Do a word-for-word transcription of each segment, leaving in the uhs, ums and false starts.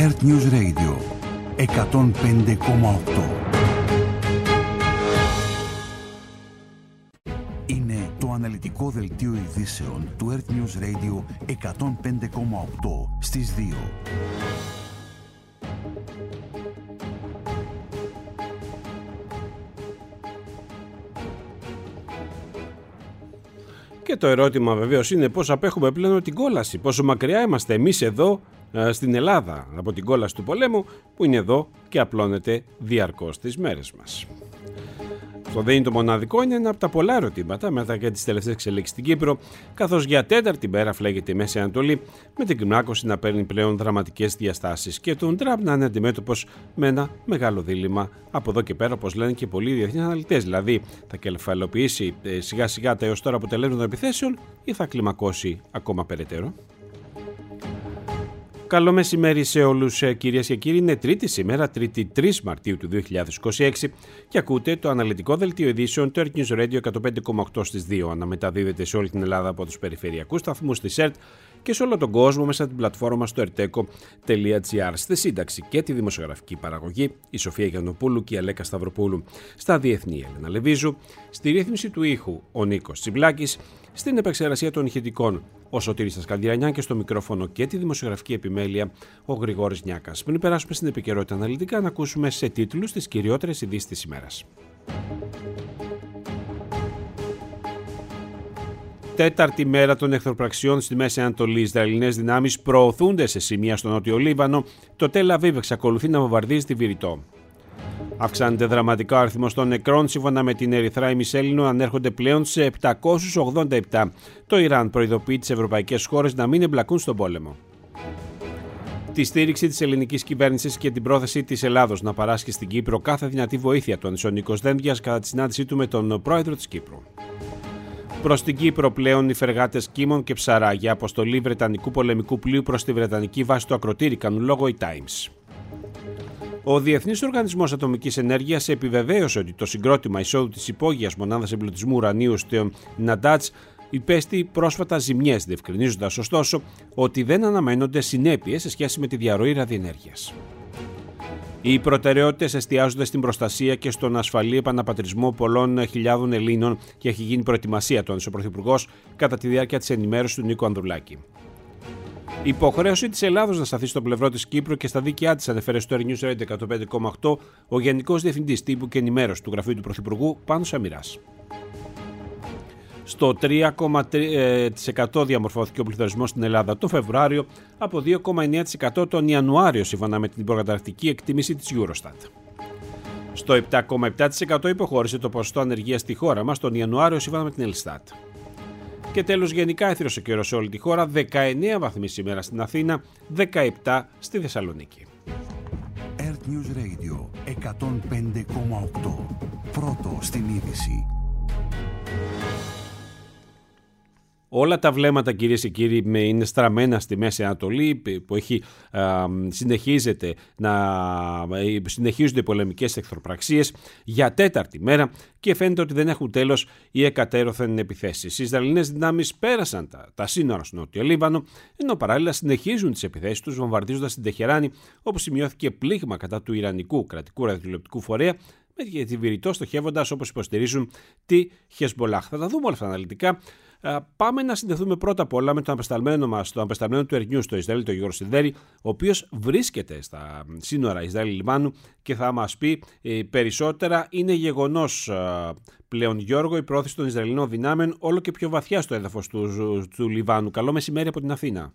Earth News Radio εκατόν πέντε κόμμα οκτώ. Είναι το αναλυτικό δελτίο ειδήσεων του Earth News Radio εκατόν πέντε κόμμα οκτώ στις δύο. Και το ερώτημα βεβαίως είναι πώς απέχουμε πλέον την κόλαση, πόσο μακριά είμαστε εμείς εδώ στην Ελλάδα από την κόλαση του πολέμου που είναι εδώ και απλώνεται διαρκώς τις μέρες μας. Αυτό δεν είναι το μοναδικό, είναι ένα από τα πολλά ερωτήματα μετά και τις τελευταίες εξελίξεις στην Κύπρο, καθώς για τέταρτη μέρα φλέγεται η Μέση Ανατολή, με την κλιμάκωση να παίρνει πλέον δραματικές διαστάσεις και τον Τραμπ να είναι αντιμέτωπος με ένα μεγάλο δίλημμα από εδώ και πέρα, όπως λένε και πολλοί διεθνείς αναλυτές. Δηλαδή, θα κεφαλαιοποιήσει σιγά σιγά τα έως τώρα αποτελέσματα των επιθέσεων ή θα κλιμακώσει ακόμα περαιτέρω. Καλό μεσημέρι σε όλους, κυρίες και κύριοι. Είναι Τρίτη σήμερα, Τρίτη τρεις Μαρτίου του δύο χιλιάδες είκοσι έξι, και ακούτε το αναλυτικό δελτίο ειδήσεων του Earth News Radio εκατόν πέντε κόμμα οκτώ στις δύο. Αναμεταδίδεται σε όλη την Ελλάδα από τους περιφερειακούς σταθμούς της ΕΡΤ και σε όλο τον κόσμο μέσα από την πλατφόρμα στο ερτέκο τελεία τζι άρ. Στη σύνταξη και τη δημοσιογραφική παραγωγή η Σοφία Γιαννοπούλου και η Αλέκα Σταυροπούλου. Στα διεθνή, η Έλενα Λεβίζου. Στη ρύθμιση του ήχου ο Νίκος Τσιμπλάκης. Στην επεξεργασία των ηχητικών ο Σωτήρης Ασκαντιρανιά και στο μικρόφωνο και τη δημοσιογραφική επιμέλεια ο Γρηγόρης Νιάκας. Πριν περάσουμε στην επικαιρότητα αναλυτικά, να ακούσουμε σε τίτλους τις κυριότερες ειδήσεις της ημέρας. Τέταρτη μέρα των εχθροπραξιών στη Μέση Ανατολή. Οι Ισραηλινές δυνάμεις προωθούνται σε σημεία στο Νότιο Λίβανο. Το Τελ Αβίβ εξακολουθεί να βομβαρδίζει τη Βηρητό. Αυξάνεται δραματικά ο αριθμός των νεκρών. Σύμφωνα με την Ερυθρά ημισέλληνο, ανέρχονται πλέον σε επτακόσιους ογδόντα επτά. Το Ιράν προειδοποιεί τις ευρωπαϊκές χώρες να μην εμπλακούν στον πόλεμο. Τη στήριξη της ελληνικής κυβέρνησης και την πρόθεση της Ελλάδος να παράσχει στην Κύπρο κάθε δυνατή βοήθεια, τόνισε ο Νίκος Δένδιας κατά τη συνάντησή του με τον πρόεδρο της Κύπρου. Προς την Κύπρο πλέον οι φρεγάτες Κίμων και Ψαρά για αποστολή βρετανικού πολεμικού πλοίου προς τη βρετανική βάση του Ακροτήρι, κάνουν λόγο οι Times. Ο Διεθνής Οργανισμός Ατομικής Ενέργειας επιβεβαίωσε ότι το συγκρότημα εισόδου της υπόγειας μονάδας εμπλουτισμού ουρανίου στο Ναντάτς υπέστη πρόσφατα ζημιές, διευκρινίζοντας ωστόσο ότι δεν αναμένονται συνέπειες σε σχέση με τη διαρροή ραδιενέργειας. Οι προτεραιότητες εστιάζονται στην προστασία και στον ασφαλή επαναπατρισμό πολλών χιλιάδων Ελλήνων και έχει γίνει προετοιμασία, τόνισε ο Πρωθυπουργός κατά τη διάρκεια της ενημέρωσης του Νίκου Ανδρουλάκη. Η υποχρέωση της Ελλάδος να σταθεί στο πλευρό της Κύπρου και στα δίκαιά της, ανέφερε στο Earth News Radio εκατόν πέντε κόμμα οκτώ ο Γενικός Διευθυντής Τύπου και Ενημέρωσης του Γραφείου του Πρωθυπουργού, Πάνος Αμυράς. Στο τρία κόμμα τρία τοις εκατό διαμορφώθηκε ο πληθωρισμός στην Ελλάδα το Φεβρουάριο, από δύο κόμμα εννέα τοις εκατό τον Ιανουάριο, σύμφωνα με την προκαταρκτική εκτίμηση της Eurostat. Στο επτά κόμμα επτά τοις εκατό υποχώρησε το ποσοστό ανεργίας στη χώρα μας τον Ιανουάριο, σύμφωνα με την Ελστάτ. Και τέλος, γενικά έθρωσε καιρό σε όλη τη χώρα, δεκαεννέα βαθμοί σήμερα στην Αθήνα, δεκαεπτά στη Θεσσαλονίκη. Earth News Radio εκατόν πέντε κόμμα οκτώ. Πρώτο στην είδηση. Όλα τα βλέμματα, κυρίες και κύριοι, είναι στραμμένα στη Μέση Ανατολή, που έχει, α, συνεχίζεται να, συνεχίζονται οι πολεμικές εχθροπραξίες για τέταρτη μέρα και φαίνεται ότι δεν έχουν τέλος οι εκατέρωθεν επιθέσεις. Οι Ισραηλινές δυνάμεις πέρασαν τα, τα σύνορα στο Νότιο Λίβανο, ενώ παράλληλα συνεχίζουν τις επιθέσεις τους βομβαρδίζοντας την Τεχεράνη, όπου σημειώθηκε πλήγμα κατά του Ιρανικού κρατικού ραδιοτηλεοπτικού φορέα, με τη Βηρητό στοχεύοντας, όπως υποστηρίζουν, τη Χεσμπολάχ. Θα τα δούμε όλα αυτά αναλυτικά. Πάμε να συνδεθούμε πρώτα απ' όλα με τον απεσταλμένο μας, τον απεσταλμένο του Ερνιού στο Ισραήλ, τον Γιώργο Σιδέρη, ο οποίος βρίσκεται στα σύνορα Ισραήλ-Λιβάνου και θα μας πει ε, περισσότερα. Είναι γεγονός ε, πλέον, Γιώργο, η πρόθεση των Ισραηλινών δυνάμεων όλο και πιο βαθιά στο έδαφος του, του, του Λιβάνου. Καλό μεσημέρι από την Αθήνα.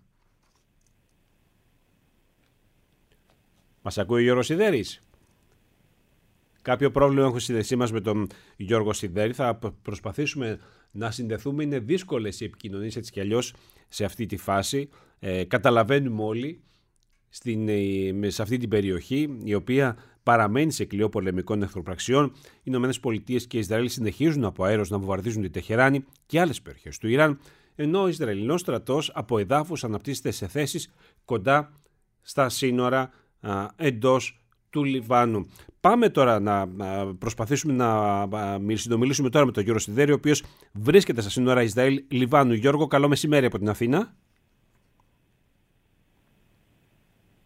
Μας ακούει ο Γιώργος Σιδέρης? Κάποιο πρόβλημα έχω στη συνδεσή μας με τον Γιώργο Σιδέρη. Θα προσπαθήσουμε να συνδεθούμε. Είναι δύσκολες οι επικοινωνίες έτσι κι αλλιώς σε αυτή τη φάση. Ε, καταλαβαίνουμε όλοι στην, σε αυτή την περιοχή, η οποία παραμένει σε κλειό πολεμικών εχθροπραξιών. Οι Ηνωμένες Πολιτείες και Ισραήλ συνεχίζουν από αέρος να βομβαρδίζουν τη Τεχεράνη και άλλες περιοχές του Ιράν, ενώ ο Ισραηλινός στρατός από εδάφους αναπτύσσεται σε θέσεις κοντά στα σύνορα α, εντός του Λιβάνου. Πάμε τώρα να προσπαθήσουμε να συνομιλήσουμε τώρα με τον Γιώργο Σιδέρη, ο οποίος βρίσκεται στα σύνορα Ισραήλ-Λιβάνου. Γιώργο, καλό μεσημέρι από την Αθήνα.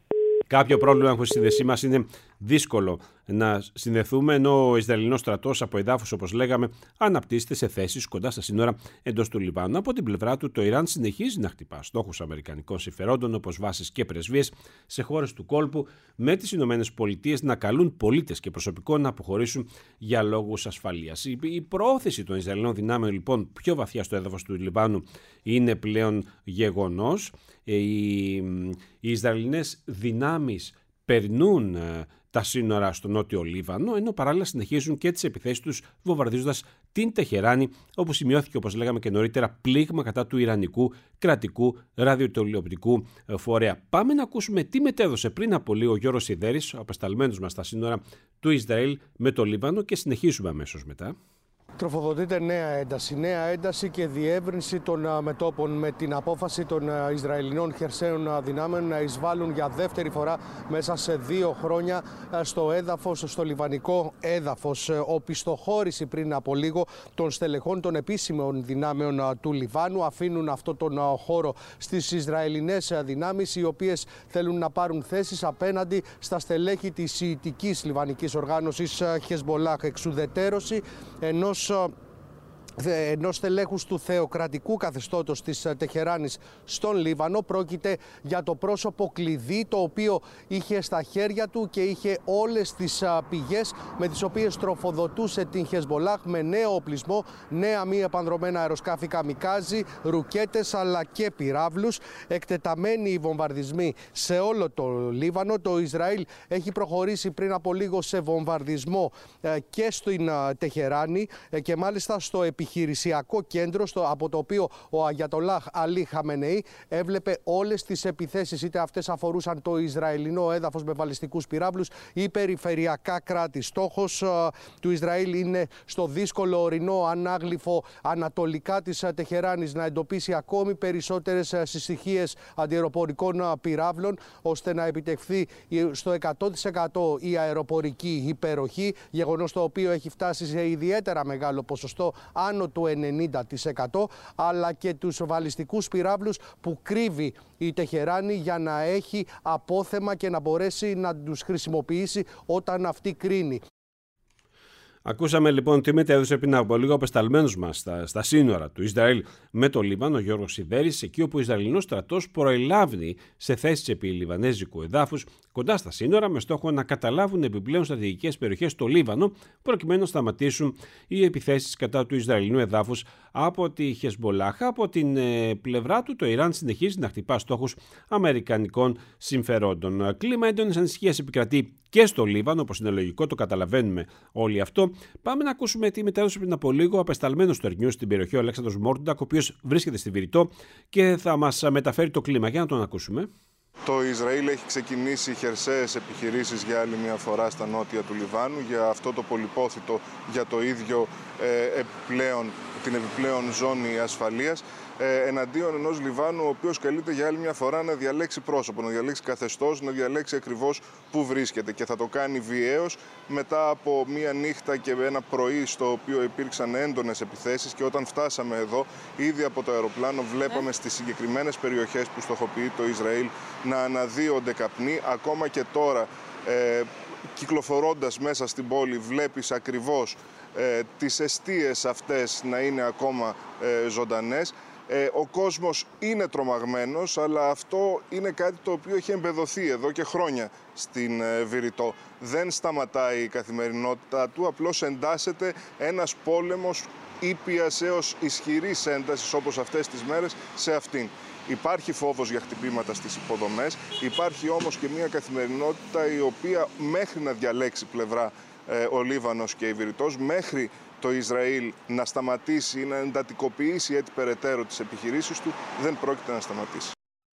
Κάποιο πρόβλημα έχουμε στη σύνδεσή μας, είναι δύσκολο να συνδεθούμε, ενώ ο Ισραηλινός στρατός από εδάφους, όπως λέγαμε, αναπτύσσεται σε θέσεις κοντά στα σύνορα εντός του Λιβάνου. Από την πλευρά του, το Ιράν συνεχίζει να χτυπά στόχους αμερικανικών συμφερόντων, όπως βάσεις και πρεσβείες σε χώρες του κόλπου, με τις Ηνωμένες Πολιτείες να καλούν πολίτες και προσωπικό να αποχωρήσουν για λόγους ασφαλείας. Η προώθηση των Ισραηλινών δυνάμεων, λοιπόν, πιο βαθιά στο έδαφος του Λιβάνου είναι πλέον γεγονός. Οι, οι Ισραηλινές δυνάμεις περνούν τα σύνορα στο νότιο Λίβανο, ενώ παράλληλα συνεχίζουν και τις επιθέσεις τους βομβαρδίζοντας την Τεχεράνη, όπου σημειώθηκε, όπως λέγαμε και νωρίτερα, πλήγμα κατά του Ιρανικού κρατικού ραδιοτηλεοπτικού φορέα. Πάμε να ακούσουμε τι μετέδωσε πριν από λίγο ο Γιώργος Σιδέρης, ο απεσταλμένος μας στα σύνορα του Ισραήλ με το Λίβανο, και συνεχίζουμε αμέσως μετά. Τροφοδοτείται νέα ένταση, νέα ένταση και διεύρυνση των μετόπων με την απόφαση των Ισραηλινών χερσαίων δυνάμεων να εισβάλλουν για δεύτερη φορά μέσα σε δύο χρόνια στο έδαφος, στο λιβανικό έδαφος. Οπισθοχώρηση πριν από λίγο των στελεχών των επίσημων δυνάμεων του Λιβάνου αφήνουν αυτό τον χώρο στις Ισραηλινές δυνάμεις, οι οποίες θέλουν να πάρουν θέσεις απέναντι στα στελέχη της σιητικής λιβανικής οργάνωσης Χεσμολάχ. Εξουδετερώση ενός ενός στελέχους του θεοκρατικού καθεστώτος της Τεχεράνης στον Λίβανο. Πρόκειται για το πρόσωπο κλειδί, το οποίο είχε στα χέρια του και είχε όλες τις πηγές με τις οποίες τροφοδοτούσε την Χεσμολάχ με νέο οπλισμό, νέα μη επανδρομένα αεροσκάφη καμικάζι, ρουκέτες αλλά και πυράβλους. Εκτεταμένοι οι βομβαρδισμοί σε όλο το Λίβανο. Το Ισραήλ έχει προχωρήσει πριν από λίγο σε βομβαρδισμό και στην Τεχεράνη και μάλιστα στο επιχειρησιακό κέντρο, στο, από το οποίο ο Αγιατολάχ Αλί Χαμενεή έβλεπε όλες τις επιθέσεις, είτε αυτές αφορούσαν το Ισραηλινό έδαφος με βαλιστικούς πυράβλους ή περιφερειακά κράτη. Στόχος uh, του Ισραήλ είναι στο δύσκολο ορεινό ανάγλυφο ανατολικά της Τεχεράνης να εντοπίσει ακόμη περισσότερες συστοιχίες αντιαεροπορικών πυράβλων, ώστε να επιτευχθεί στο εκατό τοις εκατό η αεροπορική υπεροχή, γεγονός το οποίο έχει φτάσει σε ιδιαίτερα μεγάλο ποσοστό, άνω του ενενήντα τοις εκατό, αλλά και τους βαλιστικούς πυράβλους που κρύβει η Τεχεράνη για να έχει απόθεμα και να μπορέσει να τους χρησιμοποιήσει όταν αυτή κρίνει. Ακούσαμε λοιπόν τι μετέδωσε πριν από λίγο ο απεσταλμένος μας στα, στα σύνορα του Ισραήλ με το Λίβανο, ο Γιώργος Σιδέρης, εκεί όπου ο Ισραηλινός στρατός προελάβει σε θέσεις επί λιβανέζικου εδάφους κοντά στα σύνορα, με στόχο να καταλάβουν επιπλέον στρατηγικές περιοχές στο Λίβανο, προκειμένου να σταματήσουν οι επιθέσεις κατά του Ισραηλινού εδάφους από τη Χεσμολάχ. Από την ε, πλευρά του, το Ιράν συνεχίζει να χτυπά στόχους αμερικανικών συμφερόντων. Κλίμα έντονης ανησυχίας επικρατεί και στο Λίβανο, όπως είναι λογικό, το καταλαβαίνουμε όλοι αυτό. Πάμε να ακούσουμε τι μετέδωσε πριν από λίγο ο απεσταλμένος του Ερνιού στην περιοχή, ο Αλέξανδρος Μόρντουντακ, ο οποίος βρίσκεται στη Βηρητό και θα μας μεταφέρει το κλίμα. Για να τον ακούσουμε. Το Ισραήλ έχει ξεκινήσει χερσαίες επιχειρήσεις για άλλη μια φορά στα νότια του Λιβάνου, για αυτό το πολυπόθητο, για το ίδιο ε, επιπλέον, την επιπλέον ζώνη ασφαλείας, ε, εναντίον ενός Λιβάνου ο οποίος καλείται για άλλη μια φορά να διαλέξει πρόσωπο, να διαλέξει καθεστώς, να διαλέξει ακριβώς πού βρίσκεται, και θα το κάνει βιαίως μετά από μια νύχτα και ένα πρωί στο οποίο υπήρξαν έντονες επιθέσεις, και όταν φτάσαμε εδώ ήδη από το αεροπλάνο βλέπαμε στις συγκεκριμένες περιοχές που στοχοποιεί το Ισραήλ να αναδύονται καπνοί. Ακόμα και τώρα ε, κυκλοφορώντας μέσα στην πόλη βλέπεις ακριβώς ε, τις εστίες αυτές να είναι ακόμα ε, ζωντανές. Ε, ο κόσμος είναι τρομαγμένος, αλλά αυτό είναι κάτι το οποίο έχει εμπεδοθεί εδώ και χρόνια στην ε, Βηρητό. Δεν σταματάει η καθημερινότητα του, απλώς εντάσσεται ένας πόλεμος ήπιας έως ισχυρής έντασης, όπως αυτές τις μέρες, σε αυτήν. Υπάρχει φόβος για χτυπήματα στις υποδομές, υπάρχει όμως και μια καθημερινότητα η οποία μέχρι να διαλέξει πλευρά ε, ο Λίβανος και η Βηρητός, μέχρι το Ισραήλ να σταματήσει ή να εντατικοποιήσει έτσι περαιτέρω τις επιχειρήσεις του, δεν πρόκειται να σταματήσει.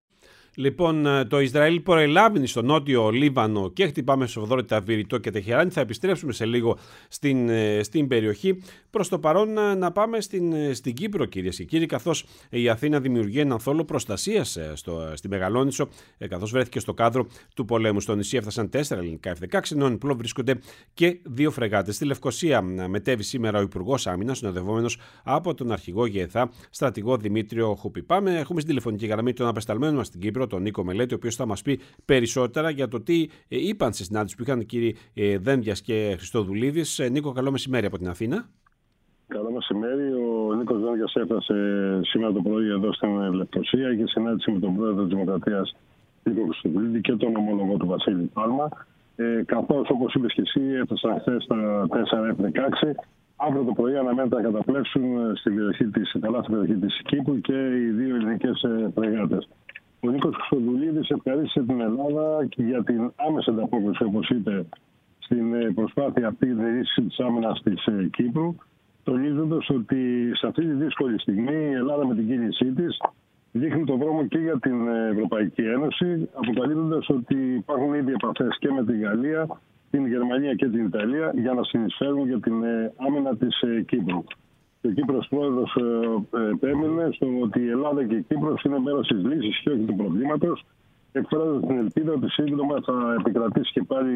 Λοιπόν, το Ισραήλ προελάβει στο νότιο Λίβανο και χτυπάμε σοβαρότητα Βηρητό και Τεχεράνη. Θα επιστρέψουμε σε λίγο στην, στην περιοχή. Προς το παρόν να πάμε στην, στην Κύπρο, κυρίες και κύριοι, καθώς η Αθήνα δημιουργεί έναν θόλο προστασίας στο, στη Μεγαλόνισσο, καθώς βρέθηκε στο κάδρο του πολέμου. Στο νησί έφτασαν τέσσερα ελληνικά εφ δεκαέξι, ενώ εν πλώ βρίσκονται και δύο φρεγάτες. Στη Λευκοσία μετέβη σήμερα ο Υπουργός Άμυνας, συνοδευόμενος από τον αρχηγό ΓΕΘΑ, στρατηγό Δημήτριο Χουπή. Πάμε, έχουμε στην τηλεφωνική γραμμή τον απεσταλμένο μας στην Κύπρο, Κύπρο, τον Νίκο Μελέτη, ο οποίος θα μας πει περισσότερα για το τι είπαν στη συνάντηση που είχαν οι κύριοι Δένδιας και Χριστοδουλίδης. Νίκο, καλό μεσημέρι από την Αθήνα. Καλό μεσημέρι. Ο Νίκος Δένδιας έφτασε σήμερα το πρωί εδώ στην Λευκοσία και συνάντησε με τον πρόεδρο της Δημοκρατίας Νίκο Χριστοδουλίδη και τον ομόλογο του Βασίλη Πάλμα. Ε, καθώς, όπως είπες και εσύ, έφτασαν χθες τα τέσσερα εφ δεκαέξι. Αύριο το πρωί αναμένεται να καταπλέψουν στην περιοχή της, καλά στην περιοχή της Κύπρου και οι δύο ελληνικές φρεγάτες. Ο Νίκος Χριστοδουλίδης ευχαρίστησε την Ελλάδα και για την άμεση ανταπόκριση, όπως είπε, στην προσπάθεια αυτή την ενίσχυση της άμυνας της Κύπρου, τονίζοντας ότι σε αυτή τη δύσκολη στιγμή η Ελλάδα με την κίνησή της δείχνει τον δρόμο και για την Ευρωπαϊκή Ένωση, αποκαλύπτοντας ότι υπάρχουν ήδη επαφές και με την Γαλλία, την Γερμανία και την Ιταλία για να συνεισφέρουν για την άμυνα της Κύπρου. Και ο Κύπρος πρόεδρος επέμεινε στο ότι η Ελλάδα και η Κύπρος είναι μέρος της λύσης και όχι του προβλήματος, εκφράζοντας την ελπίδα ότι σύντομα θα επικρατήσει και πάλι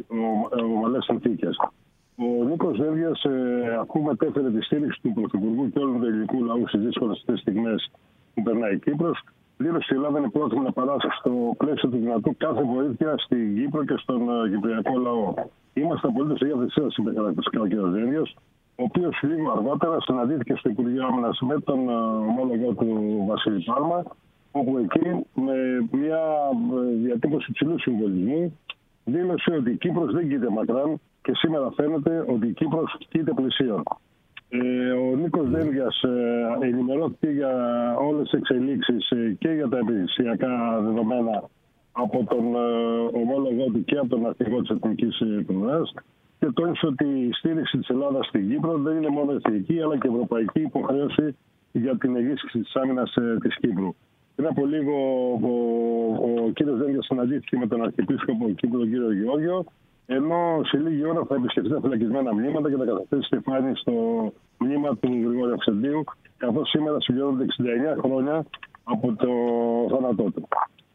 ομαλές συνθήκες. Ο Νίκος Δένδιας, αφού μετέφερε τη στήριξη του Πρωθυπουργού και όλου του ελληνικού λαού στις δύσκολες αυτές στιγμές που περνάει η Κύπρος, δήλωσε ότι η Ελλάδα είναι πρόθυμη να παράσει στο πλαίσιο του δυνατού κάθε βοήθεια στην Κύπρο και στον κυπριακό λαό. Είμαστε απολύτως στη διάθεσή σας, είπε χαρακτηριστικά ο κ. Δένδιας, ο οποίος λίγο αργότερα συναντήθηκε στο Υπουργείο Άμυνας με τον ομόλογο του Βασίλη Πάλμα, όπου εκεί με μια διατύπωση υψηλού συμβολισμού δήλωσε ότι η Κύπρος δεν κοίται μακράν και σήμερα φαίνεται ότι η Κύπρος κοίται πλησίον. Ε, ο Νίκος Δένδιας ε, ενημερώθηκε για όλες τις εξελίξεις ε, και για τα επιχειρησιακά δεδομένα από τον ε, ομόλογο του και από τον αρχηγό της Εθνικής Πλευράς και τόνισε ότι η στήριξη της Ελλάδας στην Κύπρο δεν είναι μόνο εθνική αλλά και ευρωπαϊκή υποχρέωση για την ενίσχυση της άμυνας ε, της Κύπρου. Πριν από λίγο ο, ο, ο κ. Δένδιας συναντήθηκε με τον Αρχιεπίσκοπο Κύπρου, τον κ. Γεώργιο, ενώ σε λίγη ώρα θα επισκεφτεί τα φυλακισμένα μνήματα και θα καταθέσει στεφάνι στο μνήμα του Γρηγόρη Αυξεντίου, καθώς σήμερα συμπληρώνονται εξήντα εννέα χρόνια από το θάνατό του.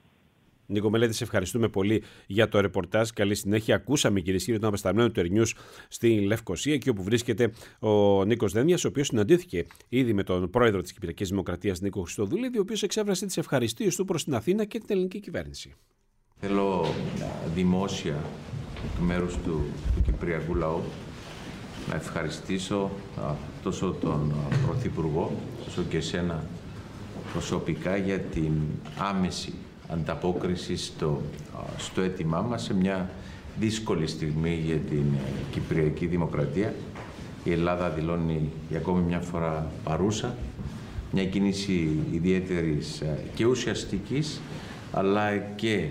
Νίκο Μελέτη, σε ευχαριστούμε πολύ για το ρεπορτάζ. Καλή συνέχεια. Ακούσαμε, κυρίες και κύριοι, τον απεσταλμένο του Ερνιούς στην Λευκοσία, εκεί όπου βρίσκεται ο Νίκος Δένδιας, ο οποίος συναντήθηκε ήδη με τον πρόεδρο της Κυπριακής Δημοκρατίας, Νίκο Χριστοδουλίδη, ο οποίος εξέφρασε τις ευχαριστίες του προς την Αθήνα και την ελληνική κυβέρνηση. Θέλω δημόσια εκ μέρους του, του Κυπριακού λαού να ευχαριστήσω α, τόσο τον Πρωθυπουργό όσο και εσένα προσωπικά για την άμεση ανταπόκριση στο, α, στο αίτημά μας σε μια δύσκολη στιγμή για την ε, Κυπριακή Δημοκρατία. Η Ελλάδα δηλώνει για ακόμη μια φορά παρούσα, μια κίνηση ιδιαίτερης ε, και ουσιαστικής αλλά και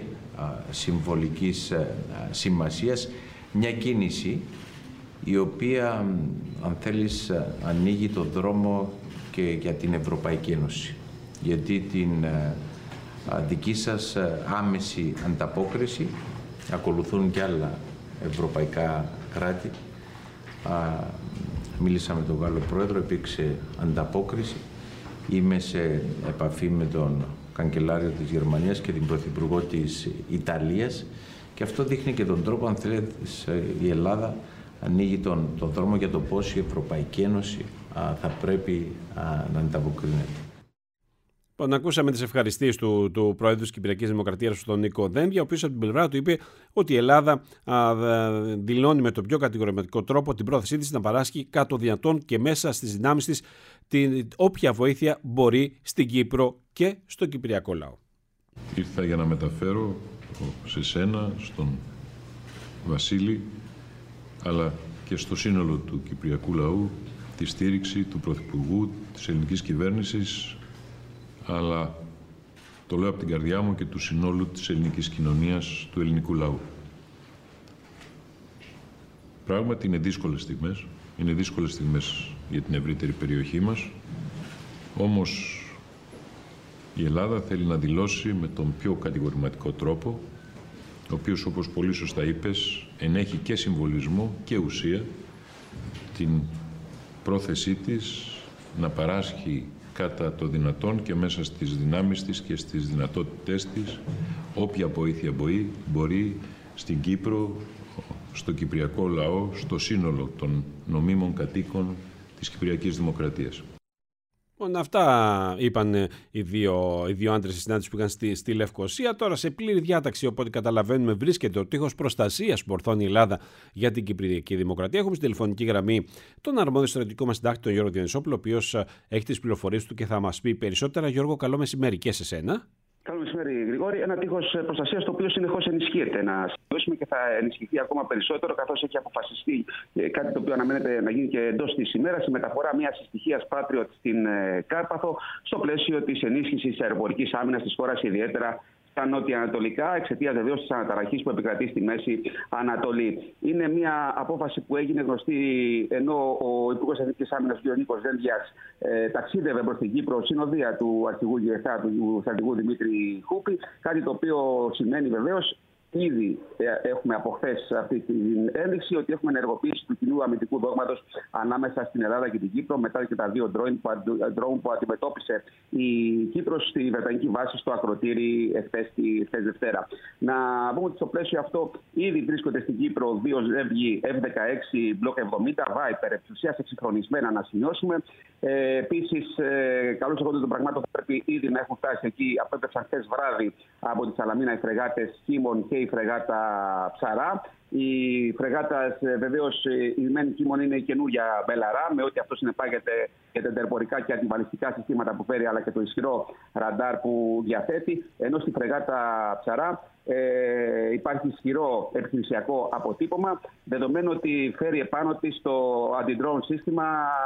συμβολικής σημασίας, μια κίνηση η οποία, αν θέλεις, ανοίγει το δρόμο και για την Ευρωπαϊκή Ένωση. Γιατί την δική σας άμεση ανταπόκριση ακολουθούν και άλλα ευρωπαϊκά κράτη. Μίλησα με τον Γάλλο Πρόεδρο, υπήρξε ανταπόκριση. Είμαι σε επαφή με τον καγκελάριο της Γερμανίας και την Πρωθυπουργό της Ιταλίας και αυτό δείχνει και τον τρόπο, αν θέλετε, η Ελλάδα ανοίγει τον, τον δρόμο για το πώς η Ευρωπαϊκή Ένωση α, θα πρέπει α, να ανταποκρίνεται. Λοιπόν, ακούσαμε τις ευχαριστίες του, του Πρόεδρου της Κυπριακής Δημοκρατίας, τον Νίκο Δένδια, ο οποίος από την πλευρά του είπε ότι η Ελλάδα α, δηλώνει με τον πιο κατηγορηματικό τρόπο την πρόθεσή της να παράσχει κάτω δυνατόν και μέσα στις δυνάμεις της την όποια βοήθεια μπορεί στην Κύπρο και στο κυπριακό λαό. Ήρθα για να μεταφέρω σε σένα, στον Βασίλη, αλλά και στο σύνολο του κυπριακού λαού τη στήριξη του Πρωθυπουργού, της ελληνικής κυβέρνησης, αλλά το λέω από την καρδιά μου και του συνόλου της ελληνικής κοινωνίας, του ελληνικού λαού. Πράγματι είναι δύσκολες στιγμές, είναι δύσκολες στιγμές για την ευρύτερη περιοχή μας, όμως η Ελλάδα θέλει να δηλώσει με τον πιο κατηγορηματικό τρόπο, ο οποίος, όπως πολύ σωστά είπες, ενέχει και συμβολισμό και ουσία, την πρόθεσή της να παράσχει κατά το δυνατόν και μέσα στις δυνάμεις της και στις δυνατότητές της όποια βοήθεια μπορεί, μπορεί στην Κύπρο, στο κυπριακό λαό, στο σύνολο των νομίμων κατοίκων της Κυπριακής Δημοκρατίας. Αυτά είπαν οι δύο, οι δύο άντρες στη συνάντηση που είχαν στη, στη Λευκοσία. Τώρα σε πλήρη διάταξη, οπότε καταλαβαίνουμε, βρίσκεται ο τείχος προστασίας που ορθώνει η Ελλάδα για την Κυπριακή Δημοκρατία. Έχουμε στην τηλεφωνική γραμμή τον αρμόδιο στρατιωτικό μας συντάκτη, τον Γιώργο Διονυσόπουλο, ο οποίος έχει τις πληροφορίες του και θα μας πει περισσότερα. Γιώργο, καλό μεσημέρι και σε σένα. Καλό μεσημέρι, Γρηγόρη. Ένα τείχος προστασίας το οποίο συνεχώς ενισχύεται. Να σημειώσουμε και θα ενισχυθεί ακόμα περισσότερο, καθώς έχει αποφασιστεί κάτι το οποίο αναμένεται να γίνει και εντός της ημέρας, η μεταφορά μιας συστοιχίας Patriot στην Κάρπαθο, στο πλαίσιο της ενίσχυσης αεροπορικής άμυνας της χώρας, ιδιαίτερα στα νότια-ανατολικά, εξαιτίας βεβαίως της αναταραχής που επικρατεί στη Μέση Ανατολή. Είναι μια απόφαση που έγινε γνωστή ενώ ο Υπουργός Εθνικής Άμυνας, ο Νίκος Δένδιας, ε, ταξίδευε προς την Κύπρο συνοδεία του αρχηγού ΓΕΘΑ, του στρατηγού Δημήτρη Χούπη. Κάτι το οποίο σημαίνει βεβαίως. Ήδη έχουμε από χθες αυτή την ένδειξη ότι έχουμε ενεργοποίηση του κοινού αμυντικού δόγματος ανάμεσα στην Ελλάδα και την Κύπρο, μετά και τα δύο drone που αντιμετώπισε η Κύπρος στη Βρετανική βάση στο Ακροτήρι εχθές Δευτέρα. Να πούμε ότι στο πλαίσιο αυτό ήδη βρίσκονται στην Κύπρο δύο ζεύγοι εφ δεκαέξι μπλοκ εβδομήντα Viper, επί ουσίας εξυγχρονισμένα να σημειώσουμε. Ε, Επίσης, ε, καλώς εγώ των πραγμάτων θα πρέπει ήδη να έχουν φτάσει εκεί. Απέπεψαν χθες βράδυ από τη Σαλαμίνα οι φρεγάτες Κίμων και η φρεγάτα Ψαρά. Η φρεγάτα βεβαίως η μεν Κίμων είναι η καινούργια Μπελαρά, με ό,τι αυτό συνεπάγεται και τα εντερπορικά και αντιβαλιστικά συστήματα που φέρει, αλλά και το ισχυρό ραντάρ που διαθέτει. Ενώ στη φρεγάτα Ψαρά ε, υπάρχει ισχυρό επιχειρησιακό αποτύπωμα, δεδομένου ότι φέρει επάνω της το αντι-drone σύστημα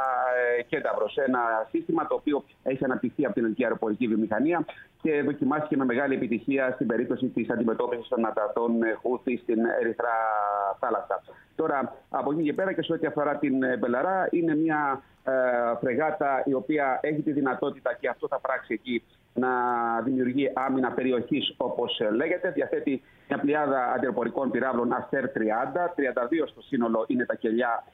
ε, Κένταβρος. Ένα σύστημα το οποίο έχει αναπτυχθεί από την ελληνική αεροπορική βιομηχανία και δοκιμάστηκε με μεγάλη επιτυχία στην περίπτωση της αντιμετώπισης των αταρτών Χούθη στην Ερυθρά θάλασσα. Τώρα, από εκεί και πέρα και σε ό,τι αφορά την Μπελαρά, είναι μια ε, φρεγάτα η οποία έχει τη δυνατότητα, και αυτό θα πράξει εκεί, να δημιουργεί άμυνα περιοχής, όπως λέγεται. Διαθέτει μια πλειάδα αντιεροπορικών πυράβλων Αστέρ τριάντα, τριάντα δύο στο σύνολο είναι τα κελιά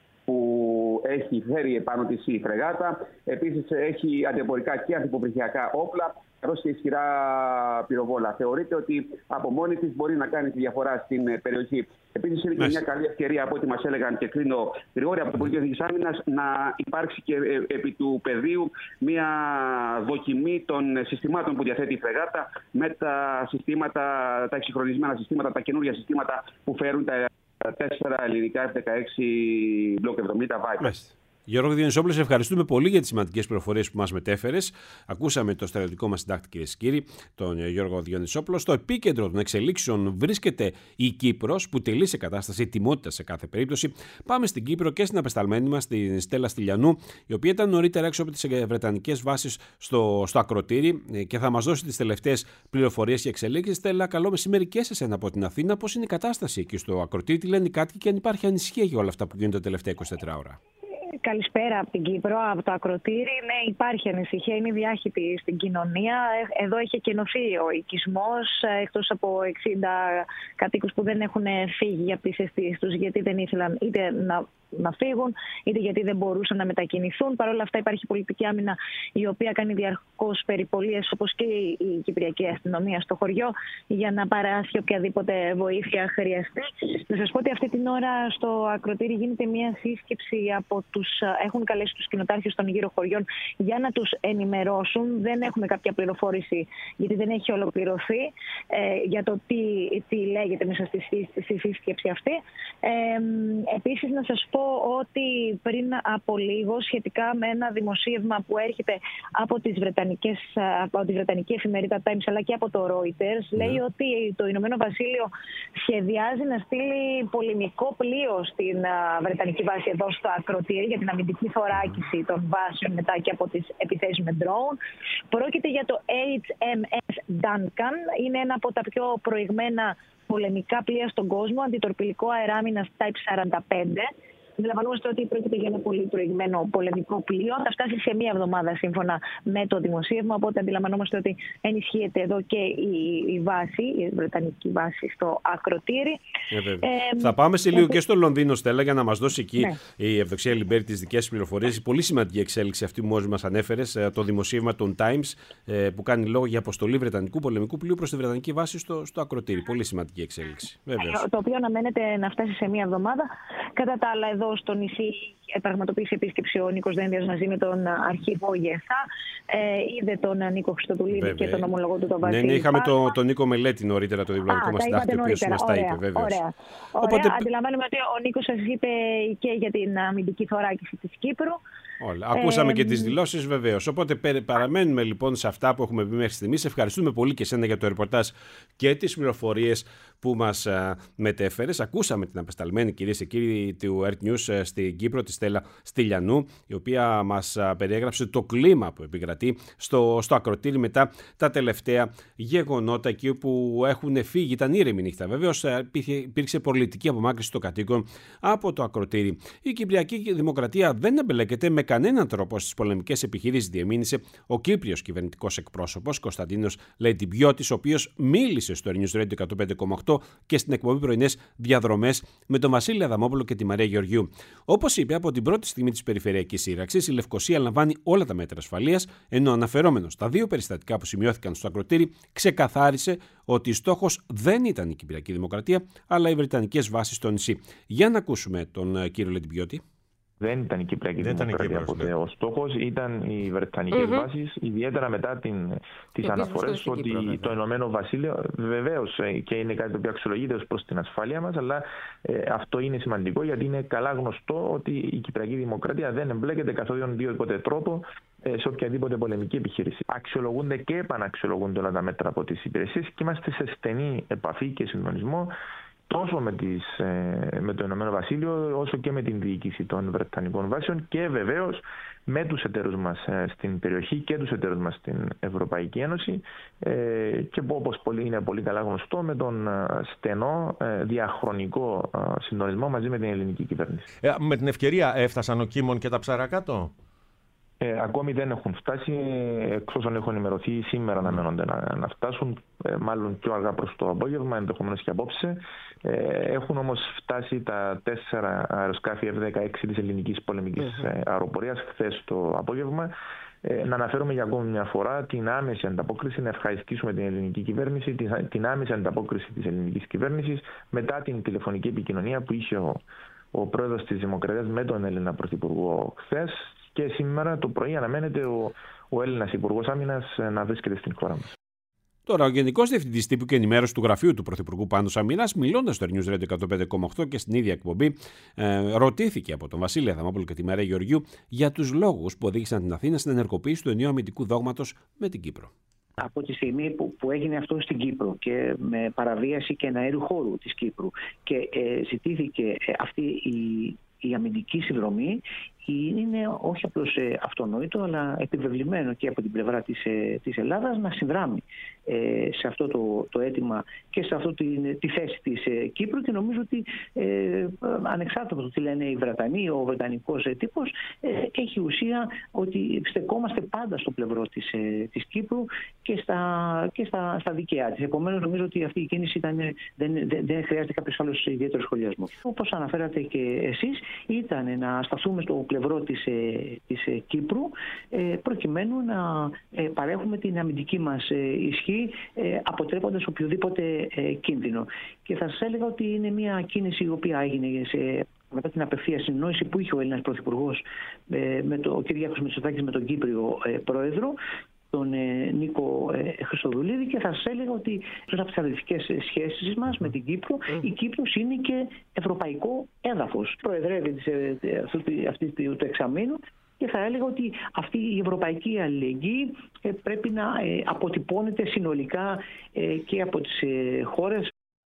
που έχει φέρει επάνω της η φρεγάτα. Επίσης έχει αντιεροπορικά και αντιποπρυχιακά όπλα, καθώς και ισχυρά πυροβόλα. Θεωρείται ότι από μόνη της μπορεί να κάνει τη διαφορά στην περιοχή. Επίσης είναι και μια καλή ευκαιρία, από ό,τι μας έλεγαν, και κλείνω γρήγορα, από το Υπουργείο Εθνικής Άμυνας, να υπάρξει και επί του πεδίου μια δοκιμή των συστημάτων που διαθέτει η φρεγάτα με τα συστήματα, τα εξυγχρονισμένα συστήματα, τα καινούργια συστήματα που φέρουν τα τέσσερα ελληνικά εφ δεκαέξι μπλοκ εβδομήντα Viper. Γιώργο Διονυσόπουλε, σε ευχαριστούμε πολύ για τις σημαντικές πληροφορίες που μας μετέφερες. Ακούσαμε το στρατιωτικό μας συντάκτη, κυρίες και κύριοι, τον Γιώργο Διονυσόπουλο. Στο επίκεντρο των εξελίξεων βρίσκεται η Κύπρος, που τελεί σε κατάσταση ετοιμότητας σε κάθε περίπτωση. Πάμε στην Κύπρο και στην απεσταλμένη μας, την Στέλλα Στυλιανού, η οποία ήταν νωρίτερα έξω από τις βρετανικές βάσεις στο, στο Ακροτήρι και θα μας δώσει τις τελευταίες πληροφορίες και εξελίξεις. Στέλλα, καλό μεσημέρι και σε εσένα από την Αθήνα. Πώς είναι η κατάσταση εκεί στο Ακροτήρι, τι λένε οι κάτοικοι και αν υπάρχει ανησυχία για όλα αυτά που γίνονται τα τελευταία είκοσι τέσσερις ώρα. Καλησπέρα από την Κύπρο, από το Ακροτήρι. Ναι, υπάρχει ανησυχία, είναι διάχυτη στην κοινωνία. Εδώ έχει εκενωθεί ο οικισμός, εκτός από εξήντα κατοίκους που δεν έχουν φύγει από τις αιστείες τους, γιατί δεν ήθελαν είτε να, να φύγουν, είτε γιατί δεν μπορούσαν να μετακινηθούν. Παρ' όλα αυτά υπάρχει πολιτική άμυνα, η οποία κάνει διαρκώς περιπολίες, όπως και η Κυπριακή αστυνομία στο χωριό, για να παράσχει οποιαδήποτε βοήθεια χρειαστεί. Να σας πω ότι αυτή την ώρα στο Ακροτήρι γίνεται μια σύσκεψη από τους. Έχουν καλέσει τους κοινοτάρχες των γύρω χωριών για να τους ενημερώσουν. Δεν έχουμε κάποια πληροφόρηση, γιατί δεν έχει ολοκληρωθεί, ε, για το τι, τι λέγεται μέσα στη, στη σύσκεψη αυτή. Ε, επίσης, να σας πω ότι πριν από λίγο, σχετικά με ένα δημοσίευμα που έρχεται από, τις βρετανικές, από τη βρετανική εφημερίδα Times αλλά και από το Reuters, ναι. λέει ότι το Ηνωμένο Βασίλειο σχεδιάζει να στείλει πολεμικό πλοίο στην βρετανική βάση εδώ στο Ακροτήρι για την αμυντική θωράκιση των βάσεων μετά και από τις επιθέσεις με drone. Πρόκειται για το έιτς εμ ες Duncan. Είναι ένα από τα πιο προηγμένα πολεμικά πλοία στον κόσμο, αντιτορπιλικό αεράμινας Type σαράντα πέντε. Αντιλαμβανόμαστε ότι πρόκειται για ένα πολύ προηγμένο πολεμικό πλοίο. Θα φτάσει σε μία εβδομάδα σύμφωνα με το δημοσίευμα. Οπότε αντιλαμβανόμαστε ότι ενισχύεται εδώ και η, η βάση, η βρετανική βάση στο Ακροτήρι. Ε, ε, θα πάμε σε λίγο ε, και στο Λονδίνο, Στέλλα, για να μας δώσει εκεί ναι. η Ευδοξία Λιμπέρη τις δικές πληροφορίες. Η πολύ σημαντική εξέλιξη αυτή που μόλις μας ανέφερες, το δημοσίευμα των Times, που κάνει λόγο για αποστολή βρετανικού πολεμικού πλοίου προς τη βρετανική βάση στο, στο Ακροτήρι. Πολύ σημαντική εξέλιξη. Βέβαιως. Το οποίο αναμένεται να φτάσει σε μία εβδομάδα. Κατά τα άλλα, εδώ εδώ στο νησί πραγματοποίησε επίσκεψη ο Νίκος Δένδιας μαζί με τον αρχηγό ΓΕΘΑ. Ε, είδε τον Νίκο Χριστοδουλίδη και τον ομολογό του τον Βασίλη. Ναι, ναι, είχαμε τον το Νίκο Μελέτη νωρίτερα, το διπλωματικό μας συντάκτη, ο οποίος μας τα είπε, βέβαιως. Ωραία. Οπότε... Αντιλαμβάνομαι ότι ο Νίκος σας είπε και για την αμυντική θωράκιση της Κύπρου. Όλα. Ακούσαμε ε, και τις δηλώσεις, βεβαίως. Οπότε παραμένουμε λοιπόν σε αυτά που έχουμε πει μέχρι στιγμής. Ευχαριστούμε πολύ και εσένα για το ρεπορτάζ και τις πληροφορίες που μας α, μετέφερες. Ακούσαμε την απεσταλμένη, κυρίες και κύριοι, του Earth News α, στην Κύπρο, τη Στέλλα Στυλιανού, η οποία μας α, περιέγραψε το κλίμα που επικρατεί στο, στο ακροτήρι μετά τα τελευταία γεγονότα εκεί όπου έχουν φύγει. Ήταν ήρεμη νύχτα. Βέβαιως υπήρξε πολιτική απομάκρυνση των κατοίκων από το ακροτήρι. Η Κυπριακή Δημοκρατία δεν εμπλέκεται με κανέναν τρόπο στις πολεμικές επιχειρήσεις, διεμήνυσε ο Κύπριος κυβερνητικός εκπρόσωπος Κωνσταντίνος Λεντιμπιώτης, ο οποίος μίλησε στο News Radio εκατόν πέντε κόμμα οκτώ και στην εκπομπή Πρωινές Διαδρομές με τον Βασίλη Αδαμόπουλο και τη Μαρία Γεωργιού. Όπως είπε, από την πρώτη στιγμή της περιφερειακής σύραξης, η Λευκοσία λαμβάνει όλα τα μέτρα ασφαλείας, ενώ αναφερόμενος στα δύο περιστατικά που σημειώθηκαν στο ακροτήρι, ξεκαθάρισε ότι στόχος δεν ήταν η Κυπριακή Δημοκρατία, αλλά οι βρετανικές βάσεις στο νησί. Για να ακούσουμε τον κύριο Λεντιμπιώτη. Δεν ήταν η Κυπριακή Δημοκρατία ποτέ. Ναι. Ο στόχος ήταν οι βρετανικές mm-hmm. βάσεις, ιδιαίτερα μετά την, τις αναφορές ότι Κύπρο, το Ηνωμένο Βασίλειο, βεβαίως και είναι κάτι το οποίο αξιολογείται ως προς την ασφάλεια μας, αλλά ε, αυτό είναι σημαντικό γιατί είναι καλά γνωστό ότι η Κυπριακή Δημοκρατία δεν εμπλέκεται καθόλου οποιοδήποτε τρόπο ε, σε οποιαδήποτε πολεμική επιχείρηση. Αξιολογούνται και επαναξιολογούνται όλα τα μέτρα από τις υπηρεσίες και είμαστε σε στενή επαφή και συντονισμό τόσο με, τις, με το Ηνωμένο Βασίλειο όσο και με την διοίκηση των Βρετανικών βάσεων και βεβαίως με τους εταίρους μας στην περιοχή και τους εταίρους μας στην Ευρωπαϊκή Ένωση και όπως είναι πολύ καλά γνωστό με τον στενό διαχρονικό συντονισμό μαζί με την ελληνική κυβέρνηση. Ε, με την ευκαιρία έφτασαν ο Κίμων και τα ψαρά κάτω? Ε, ακόμη δεν έχουν φτάσει, εξ όσων έχουν ενημερωθεί σήμερα αναμένονται να, να φτάσουν, ε, μάλλον πιο αργά προς το απόγευμα, ενδεχομένως και απόψε. Ε, έχουν όμως φτάσει τα τέσσερα αεροσκάφη εφ δεκαέξι της ελληνικής πολεμικής mm-hmm. αεροπορίας χθες το απόγευμα. Ε, να αναφέρουμε για ακόμη μια φορά την άμεση ανταπόκριση, να ευχαριστήσουμε την ελληνική κυβέρνηση, την, την άμεση ανταπόκριση της ελληνικής κυβέρνησης μετά την τηλεφωνική επικοινωνία που είχε ο, ο πρόεδρος της Δημοκρατίας με τον Έλληνα Πρωθυπουργό χθες. Και σήμερα το πρωί αναμένεται ο, ο Έλληνας Υπουργός Άμυνας να βρίσκεται στην χώρα μας. Τώρα, ο Γενικός Διευθυντής Τύπου και Ενημέρωση του Γραφείου του Πρωθυπουργού Πάντως Αμήνας, μιλώντας στο News Radio εκατόν πέντε κόμμα οκτώ και στην ίδια εκπομπή, ε, ρωτήθηκε από τον Βασίλη Αδαμόπουλο και τη Μαρία Γεωργιού για τους λόγους που οδήγησαν την Αθήνα στην ενεργοποίηση του ενιαίου αμυντικού δόγματος με την Κύπρο. Από τη στιγμή που, που έγινε αυτό στην Κύπρο και με παραβίαση και εναέριου χώρου της Κύπρου και ε, ζητήθηκε ε, αυτή η, η αμυντική συνδρομή, είναι όχι απλώς αυτονόητο αλλά επιβεβλημένο και από την πλευρά της, της Ελλάδας να συνδράμει ε, σε αυτό το, το αίτημα και σε αυτή τη, τη θέση της ε, Κύπρου και νομίζω ότι ε, ανεξάρτητα από το τι λένε οι Βρετανοί, ο βρετανικός ε, τύπος ε, έχει ουσία ότι στεκόμαστε πάντα στο πλευρό της, ε, της Κύπρου και στα, και στα, στα δικαία της. Επομένως νομίζω ότι αυτή η κίνηση ήταν, δεν, δεν, δεν χρειάζεται κάποιος άλλος ιδιαίτερος σχολιασμός. Όπως αναφέρατε και εσείς, ήταν να σταθούμε στο πλευρό της, της Κύπρου προκειμένου να παρέχουμε την αμυντική μας ισχύ αποτρέποντας οποιοδήποτε κίνδυνο. Και θα σας έλεγα ότι είναι μια κίνηση η οποία έγινε σε, μετά την απευθεία συνεννόηση που είχε ο Έλληνας Πρωθυπουργός με το, ο Κυριάκος Μητσοτάκης με τον Κύπριο Πρόεδρο, τον ε, Νίκο ε, Χριστοδουλίδη, και θα σας έλεγα ότι από τις αδελφικές σχέσεις μας με την Κύπρο, mm. η Κύπρος είναι και ευρωπαϊκό έδαφος. Προεδρεύει ε, αυτή του εξαμήνου και θα έλεγα ότι αυτή η ευρωπαϊκή αλληλεγγύη ε, πρέπει να ε, αποτυπώνεται συνολικά ε, και από τις ε, χώρες.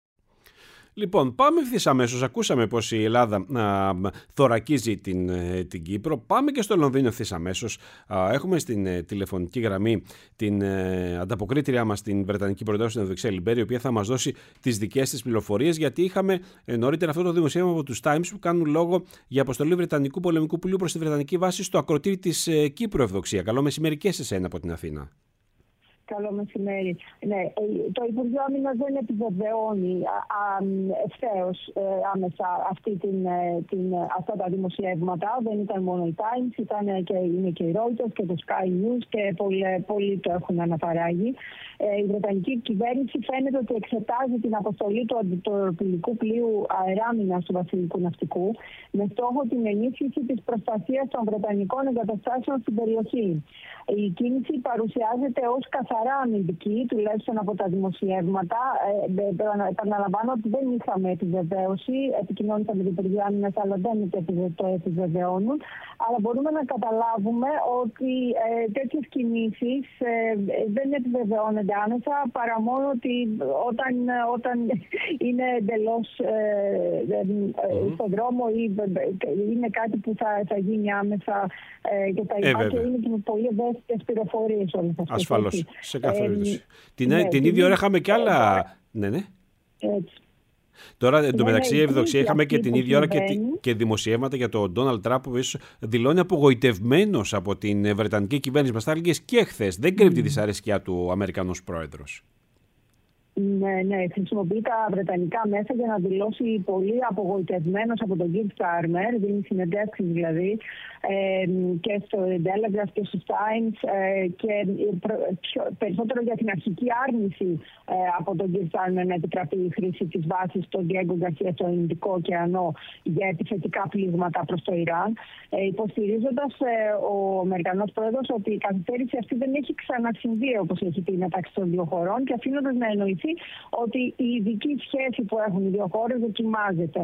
Λοιπόν, πάμε ευθύς αμέσως. Ακούσαμε πως η Ελλάδα α, θωρακίζει την, την Κύπρο. Πάμε και στο Λονδίνο ευθύς αμέσως. Α, έχουμε στην ε, τηλεφωνική γραμμή την ε, ανταποκρίτριά μας, την Βρετανική Πρωτεύουσα στην Βρυξέλλη Μπέρι, η οποία θα μας δώσει τις δικές της πληροφορίες, γιατί είχαμε ε, νωρίτερα αυτό το δημοσίευμα από τους Times που κάνουν λόγο για αποστολή Βρετανικού πολεμικού πλοίου προς τη Βρετανική βάση στο ακροτήρι της ε, Κύπρου Ευδοξία. Καλό μεσημέρι και σε εσένα από την Αθήνα. Καλό μεσημέρι. Ναι, το Υπουργείο Άμυνας δεν επιβεβαιώνει ευθέως άμεσα αυτή την, την, αυτά τα δημοσιεύματα. Δεν ήταν μόνο η Times, ήταν και, είναι και η Reuters και το Sky News και πολλοί, πολλοί το έχουν αναπαράγει. Η Βρετανική κυβέρνηση φαίνεται ότι εξετάζει την αποστολή του αντιτορπιλικού πλοίου αεράμινας του Βασιλικού Ναυτικού με στόχο την ενίσχυση της προστασίας των βρετανικών εγκαταστάσεων στην περιοχή. Η κίνηση παρουσιάζεται ως καθαρά αμυντική, τουλάχιστον από τα δημοσιεύματα. Ε, επαναλαμβάνω ότι δεν είχαμε επιβεβαίωση, επικοινώνησα με την Υπουργείο Άμυνας, αλλά δεν το επιβεβαιώνουν. Αλλά μπορούμε να καταλάβουμε ότι ε, τέτοιες κινήσεις ε, δεν επιβεβαιώνονται άμεσα, παρά μόνο ότι όταν, όταν είναι εντελώς ε, ε, ε, στον δρόμο ή ε, είναι κάτι που θα, θα γίνει άμεσα ε, και τα υπά, και είναι και πολύ ευαίσθητες πληροφορίες όλες αυτές. Ασφαλώς, σε κάθε περίπτωση. Ε, την, ναι, την ίδια ώρα είχαμε και άλλα... Ε, ναι, ναι. Έτσι. Τώρα, εντωμεταξύ, ευδοξία, είχαμε και την ίδια ώρα και, και δημοσιεύματα για τον Ντόναλντ Τραμπ, που δηλώνει απογοητευμένος από την Βρετανική κυβέρνηση. Μας τα έλεγες και χθες. Δεν κρύβει τη δυσαρέσκεια του Αμερικανός πρόεδρος. Ναι, ναι, χρησιμοποιεί τα βρετανικά μέσα για να δηλώσει πολύ απογοητευμένος από τον Keir Starmer, δίνει συνεντεύξεις δηλαδή ε, και στο Telegraph και στο Times ε, και πιο, περισσότερο για την αρχική άρνηση ε, από τον Keir Starmer να επιτραπεί η χρήση της βάσης στον Diego Garcia στο Ινδικό ωκεανό για επιθετικά πλήγματα προς το Ιράν, ε, υποστηρίζοντας ε, ο Αμερικανός πρόεδρος ότι η καθυστέρηση αυτή δεν έχει ξανασυμβεί, όπως έχει πει, μεταξύ των δύο χωρών, και αφήνοντας να εννοηθεί ότι η ειδική σχέση που έχουν οι δύο χώρες δοκιμάζεται.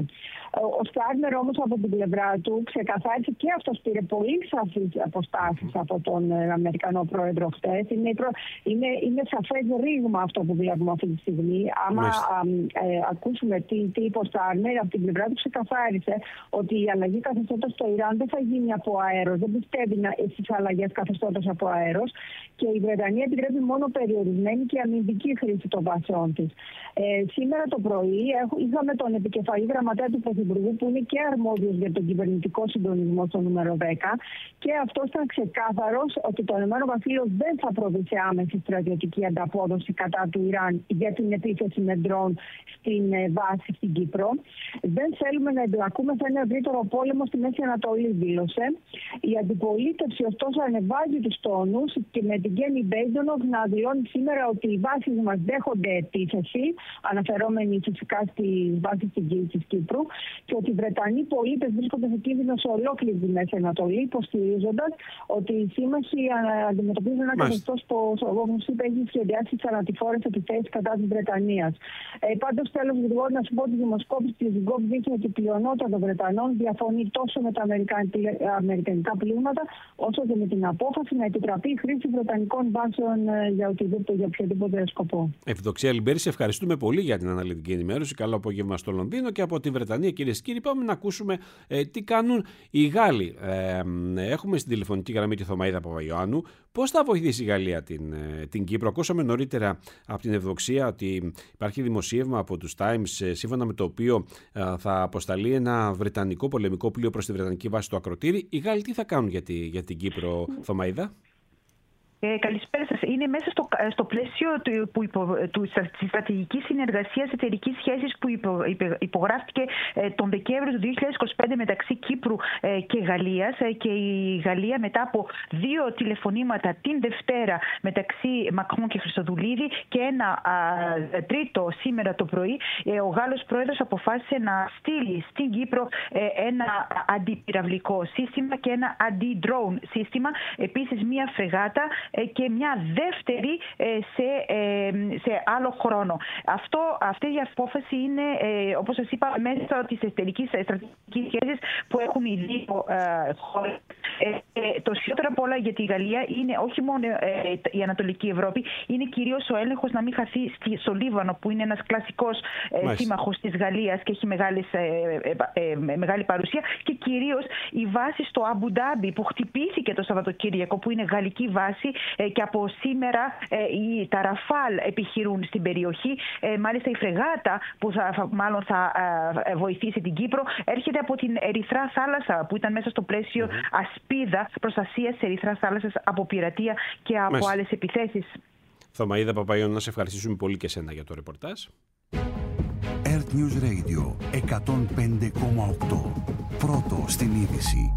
Ο Στάρμερ όμως από την πλευρά του ξεκαθάρισε, και αυτός πήρε πολύ σαφείς αποστάσεις από τον Αμερικανό πρόεδρο χτες. Είναι, είναι, είναι σαφές ρήγμα αυτό που βλέπουμε αυτή τη στιγμή. Άμα α, ε, ακούσουμε τι, τι είπε ο Στάρμερ, από την πλευρά του ξεκαθάρισε ότι η αλλαγή καθεστώτος στο Ιράν δεν θα γίνει από αέρος. Δεν πιστεύει στις αλλαγές καθεστώτος από αέρος, και η Βρετανία επιτρέπει μόνο περιορισμένη και αμυντική χρήση των βάσεων της. Ε, σήμερα το πρωί είχαμε τον επικεφαλή γραμματέα του Πρωθυπουργού, που είναι και αρμόδιος για τον κυβερνητικό συντονισμό στο νούμερο δέκα, και αυτό ήταν ξεκάθαρος ότι το Ηνωμένο Βασίλειο δεν θα προβεί σε άμεση στρατιωτική ανταπόδοση κατά του Ιράν για την επίθεση με ντρόν στην βάση στην Κύπρο. Δεν θέλουμε να εμπλακούμε σε ένα ευρύτερο πόλεμο στη Μέση Ανατολή, δήλωσε. Η αντιπολίτευση ωστόσο ανεβάζει τους τόνους, και με την Κένι Μπέιντονοφ να δηλώνει σήμερα ότι οι βάσεις μας δέχονται επίθεση, αναφερόμενοι φυσικά στη βάση της Κύπρου, και ότι οι Βρετανοί πολίτες βρίσκονται σε κίνδυνο σε ολόκληρη τη Μέση Ανατολή, υποστηρίζοντας ότι οι σύμμαχοι αντιμετωπίζουν ένα καθεστώς που, όπως είπε, έχει σχεδιάσει θανατηφόρες επιθέσεις κατά της Βρετανίας. Ε, πάντως, θέλω γρήγορα να σου πω ότι η δημοσκόπηση της Γκοβ δείχνει ότι η πλειονότητα των Βρετανών διαφωνεί τόσο με τα αμερικανικά πλήγματα, όσο και με την απόφαση να επιτραπεί η χρήση βρετανικών βάσεων για οτιδήποτε, για οποιοδήποτε σκοπό. Ευδοξία Λιμπέρη, σε ευχαριστούμε πολύ για την αναλυτική ενημέρωση. Καλό απόγευμα στο Λονδίνο και από τη Βρετανία, κυρίες και κύριοι. Πάμε να ακούσουμε ε, τι κάνουν οι Γάλλοι. Ε, έχουμε στην τηλεφωνική γραμμή τη Θωμαΐδα Παπαϊωάννου. Πώς θα βοηθήσει η Γαλλία την, την Κύπρο? Ακούσαμε νωρίτερα από την Ευδοξία ότι υπάρχει δημοσίευμα από τους Times, ε, σύμφωνα με το οποίο ε, θα αποσταλεί ένα βρετανικό πολεμικό πλοίο προς τη βρετανική βάση στο Ακροτήρι. Οι Γάλλοι τι θα κάνουν για, τη, για την Κύπρο, Θωμαΐδα? Ε, καλησπέρα σας. Είναι μέσα στο, στο πλαίσιο του, που υπο, του, της στρατηγικής συνεργασίας εταιρικής σχέσης που υπο, υπο, υπογράφηκε ε, τον Δεκέμβριο του δύο χιλιάδες είκοσι πέντε μεταξύ Κύπρου ε, και Γαλλίας, ε, και η Γαλλία μετά από δύο τηλεφωνήματα την Δευτέρα μεταξύ Μακρόν και Χριστοδουλίδη και ένα α, τρίτο σήμερα το πρωί, ε, ο Γάλλος πρόεδρος αποφάσισε να στείλει στην Κύπρο ε, ένα αντιπυραυλικό σύστημα και ένα αντι-drone σύστημα, επίσης μία φρεγάτα και μια δεύτερη σε, σε άλλο χρόνο. Αυτό, αυτή η απόφαση είναι, όπως σας είπα, μέσα της εταιρικής στρατηγικής σχέσης που έχουν οι δύο χώρες. Το ισχυρότερο από όλα για τη Γαλλία είναι όχι μόνο η Ανατολική Ευρώπη, είναι κυρίως ο έλεγχος να μην χαθεί στο Λίβανο, που είναι ένας κλασικός σύμμαχος της Γαλλίας και έχει μεγάλης, μεγάλη παρουσία, και κυρίως η βάση στο Αμπου Ντάμπι που χτυπήθηκε το Σαββατοκύριακο, που είναι γαλλική βάση, και από σήμερα οι, τα Ραφάλ επιχειρούν στην περιοχή. Μάλιστα η φρεγάτα που θα, μάλλον θα βοηθήσει την Κύπρο έρχεται από την Ερυθρά Θάλασσα, που ήταν μέσα στο πλαίσιο mm-hmm. ασπίδα προστασίας της Ερυθράς Θάλασσας από πειρατεία και από Μάλιστα. άλλες επιθέσεις. Θωμαΐδα Παπαϊώνου, να σε ευχαριστήσουμε πολύ και εσένα για το ρεπορτάζ. Earth News Radio εκατόν πέντε κόμμα οκτώ. Πρώτο στην είδηση.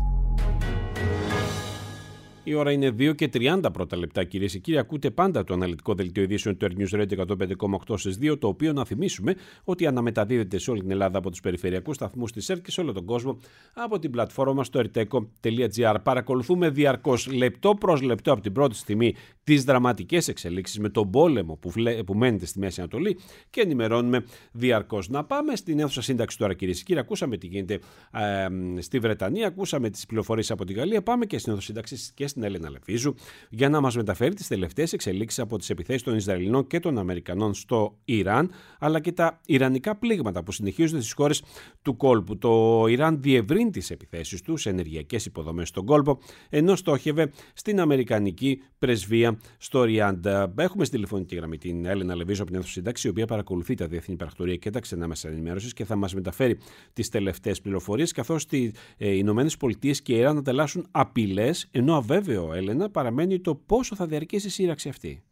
Η ώρα είναι δύο και τριάντα πρώτα λεπτά, κυρίες και κύριοι. Ακούτε πάντα το αναλυτικό δελτίο ειδήσεων του Earth News Radio εκατόν πέντε κόμμα οκτώ στις δύο, το οποίο να θυμίσουμε ότι αναμεταδίδεται σε όλη την Ελλάδα από τους περιφερειακούς σταθμούς της ΕΡΤ και σε όλο τον κόσμο από την πλατφόρμα μας στο ερτέκο τελεία τζι άρ. Παρακολουθούμε διαρκώς, λεπτό προς λεπτό, από την πρώτη στιγμή τις δραματικές εξελίξεις με τον πόλεμο που, βλέ, που μένεται στη Μέση Ανατολή και ενημερώνουμε διαρκώς. Να πάμε στην αίθουσα σύνταξη τώρα, κυρίες και κύριοι. Ακούσαμε τι γίνεται ε, στη Βρετανία, ακούσαμε τις πληροφορίες από τη Γαλλία. Πάμε και στην αίθουσα σύνταξη και στην Έλενα Λεφίζου για να μας μεταφέρει τις τελευταίες εξελίξεις από τις επιθέσεις των Ισραηλινών και των Αμερικανών στο Ιράν, αλλά και τα ιρανικά πλήγματα που συνεχίζονται στις χώρες του κόλπου. Το Ιράν διευρύνει τις επιθέσεις του σε ενεργειακές υποδομές στον κόλπο, ενώ στόχευε στην Αμερικανική πρεσβεία στο Ριάντ. Έχουμε στη τηλεφωνική γραμμή την Έλενα Λεφίζου από την αίθουσα σύνταξη, η οποία παρακολουθεί τα διεθνή πρακτορία και τα ξενά μέσα ενημέρωσης και θα μας μεταφέρει τις τελευταίες πληροφορίες, καθώς οι Ηνωμένες Πολιτείες και η Ιράν ανταλλάσσουν απειλές, ενώ αβέβαιο, Έλενα, παραμένει το πόσο θα διαρκέσει η σύραξη αυτή.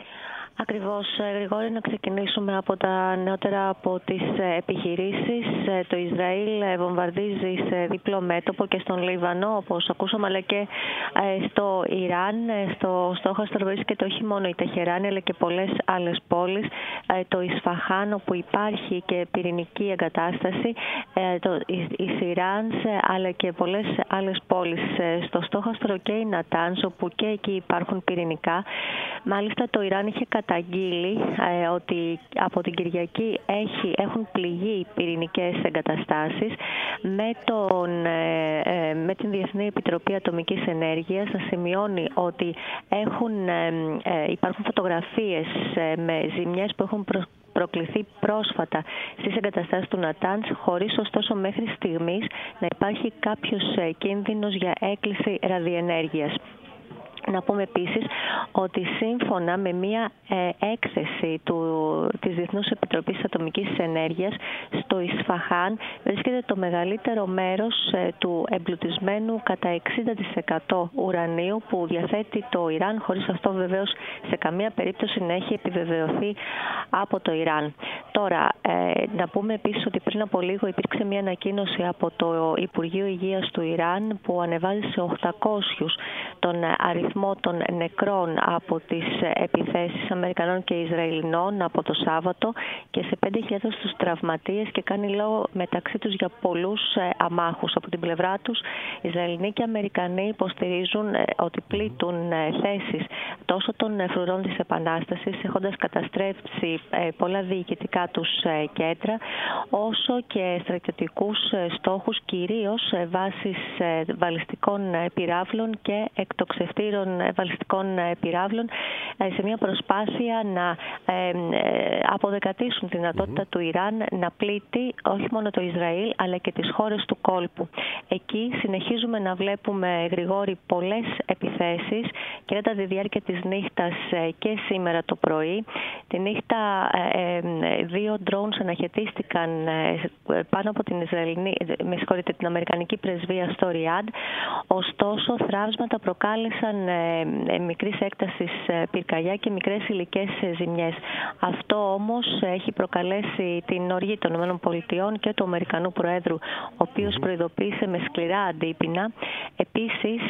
Ακριβώς, Γρηγόρη, να ξεκινήσουμε από τα νεότερα από τις επιχειρήσεις. Το Ισραήλ βομβαρδίζει σε διπλό μέτωπο και στον Λίβανο, όπως ακούσαμε, αλλά και στο Ιράν. Στο στόχαστρο βρίσκεται όχι μόνο η Τεχεράνη, αλλά και πολλές άλλες πόλεις. Το Ισφαχάν, όπου υπάρχει και πυρηνική εγκατάσταση, το Ισιράνς, αλλά και πολλές άλλες πόλεις. Στο στόχαστρο και η Νατάνς, όπου και εκεί υπάρχουν πυρηνικά. Μάλιστα, το Ιράν είχε καταγγείλει ε, ότι από την Κυριακή έχει, έχουν πληγεί πυρηνικές εγκαταστάσεις με, τον, ε, ε, με την Διεθνή Επιτροπή Ατομικής Ενέργειας. Να σημειώνει ότι έχουν, ε, ε, υπάρχουν φωτογραφίες ε, με ζημιές που έχουν προ, προκληθεί πρόσφατα στις εγκαταστάσεις του Νατάνς, χωρίς ωστόσο μέχρι στιγμής να υπάρχει κάποιος ε, κίνδυνος για έκκληση ραδιενέργειας. Να πούμε επίσης ότι σύμφωνα με μια ε, έκθεση του, της Διεθνούς Επιτροπής Ατομικής Ενέργειας, στο Ισφαχάν βρίσκεται το μεγαλύτερο μέρος ε, του εμπλουτισμένου κατά εξήντα τοις εκατό ουρανίου που διαθέτει το Ιράν, χωρίς αυτό βεβαίως σε καμία περίπτωση να έχει επιβεβαιωθεί από το Ιράν. Τώρα, ε, να πούμε επίσης ότι πριν από λίγο υπήρξε μια ανακοίνωση από το Υπουργείο Υγείας του Ιράν που ανεβάζει σε οκτακόσιους τον αριθμό των νεκρών από τις επιθέσεις Αμερικανών και Ισραηλινών από το Σάββατο και σε πέντε χιλιάδες τους τραυματίες, και κάνει λόγο μεταξύ τους για πολλούς αμάχους. Από την πλευρά τους, Ισραηλινοί και Αμερικανοί υποστηρίζουν ότι πλήττουν θέσεις τόσο των φρουρών της Επανάστασης, έχοντας καταστρέψει πολλά διοικητικά τους κέντρα, όσο και στρατιωτικούς στόχους, κυρίως βάσεις βαλιστικών πυράβλων και εκτοξευτήρων βαλιστικών πυράβλων, σε μια προσπάθεια να αποδεκατήσουν τη δυνατότητα mm-hmm. του Ιράν να πλήττει όχι μόνο το Ισραήλ αλλά και τις χώρες του κόλπου. Εκεί συνεχίζουμε να βλέπουμε, Γρηγόρη, πολλές επιθέσεις και κατά τη διάρκεια της νύχτας και σήμερα το πρωί. Τη νύχτα δύο drones αναχαιτίστηκαν πάνω από την Ισραηλινή, με συγχωρείτε, την Αμερικανική πρεσβεία στο Ριάντ. Ωστόσο, θραύσματα προκάλεσαν μικρής έκτασης πυρκαγιά και μικρές υλικές ζημιές. Αυτό όμως έχει προκαλέσει την οργή των ΗΠΑ και του Αμερικανού Προέδρου, ο οποίος προειδοποίησε με σκληρά αντίπεινα. Επίσης,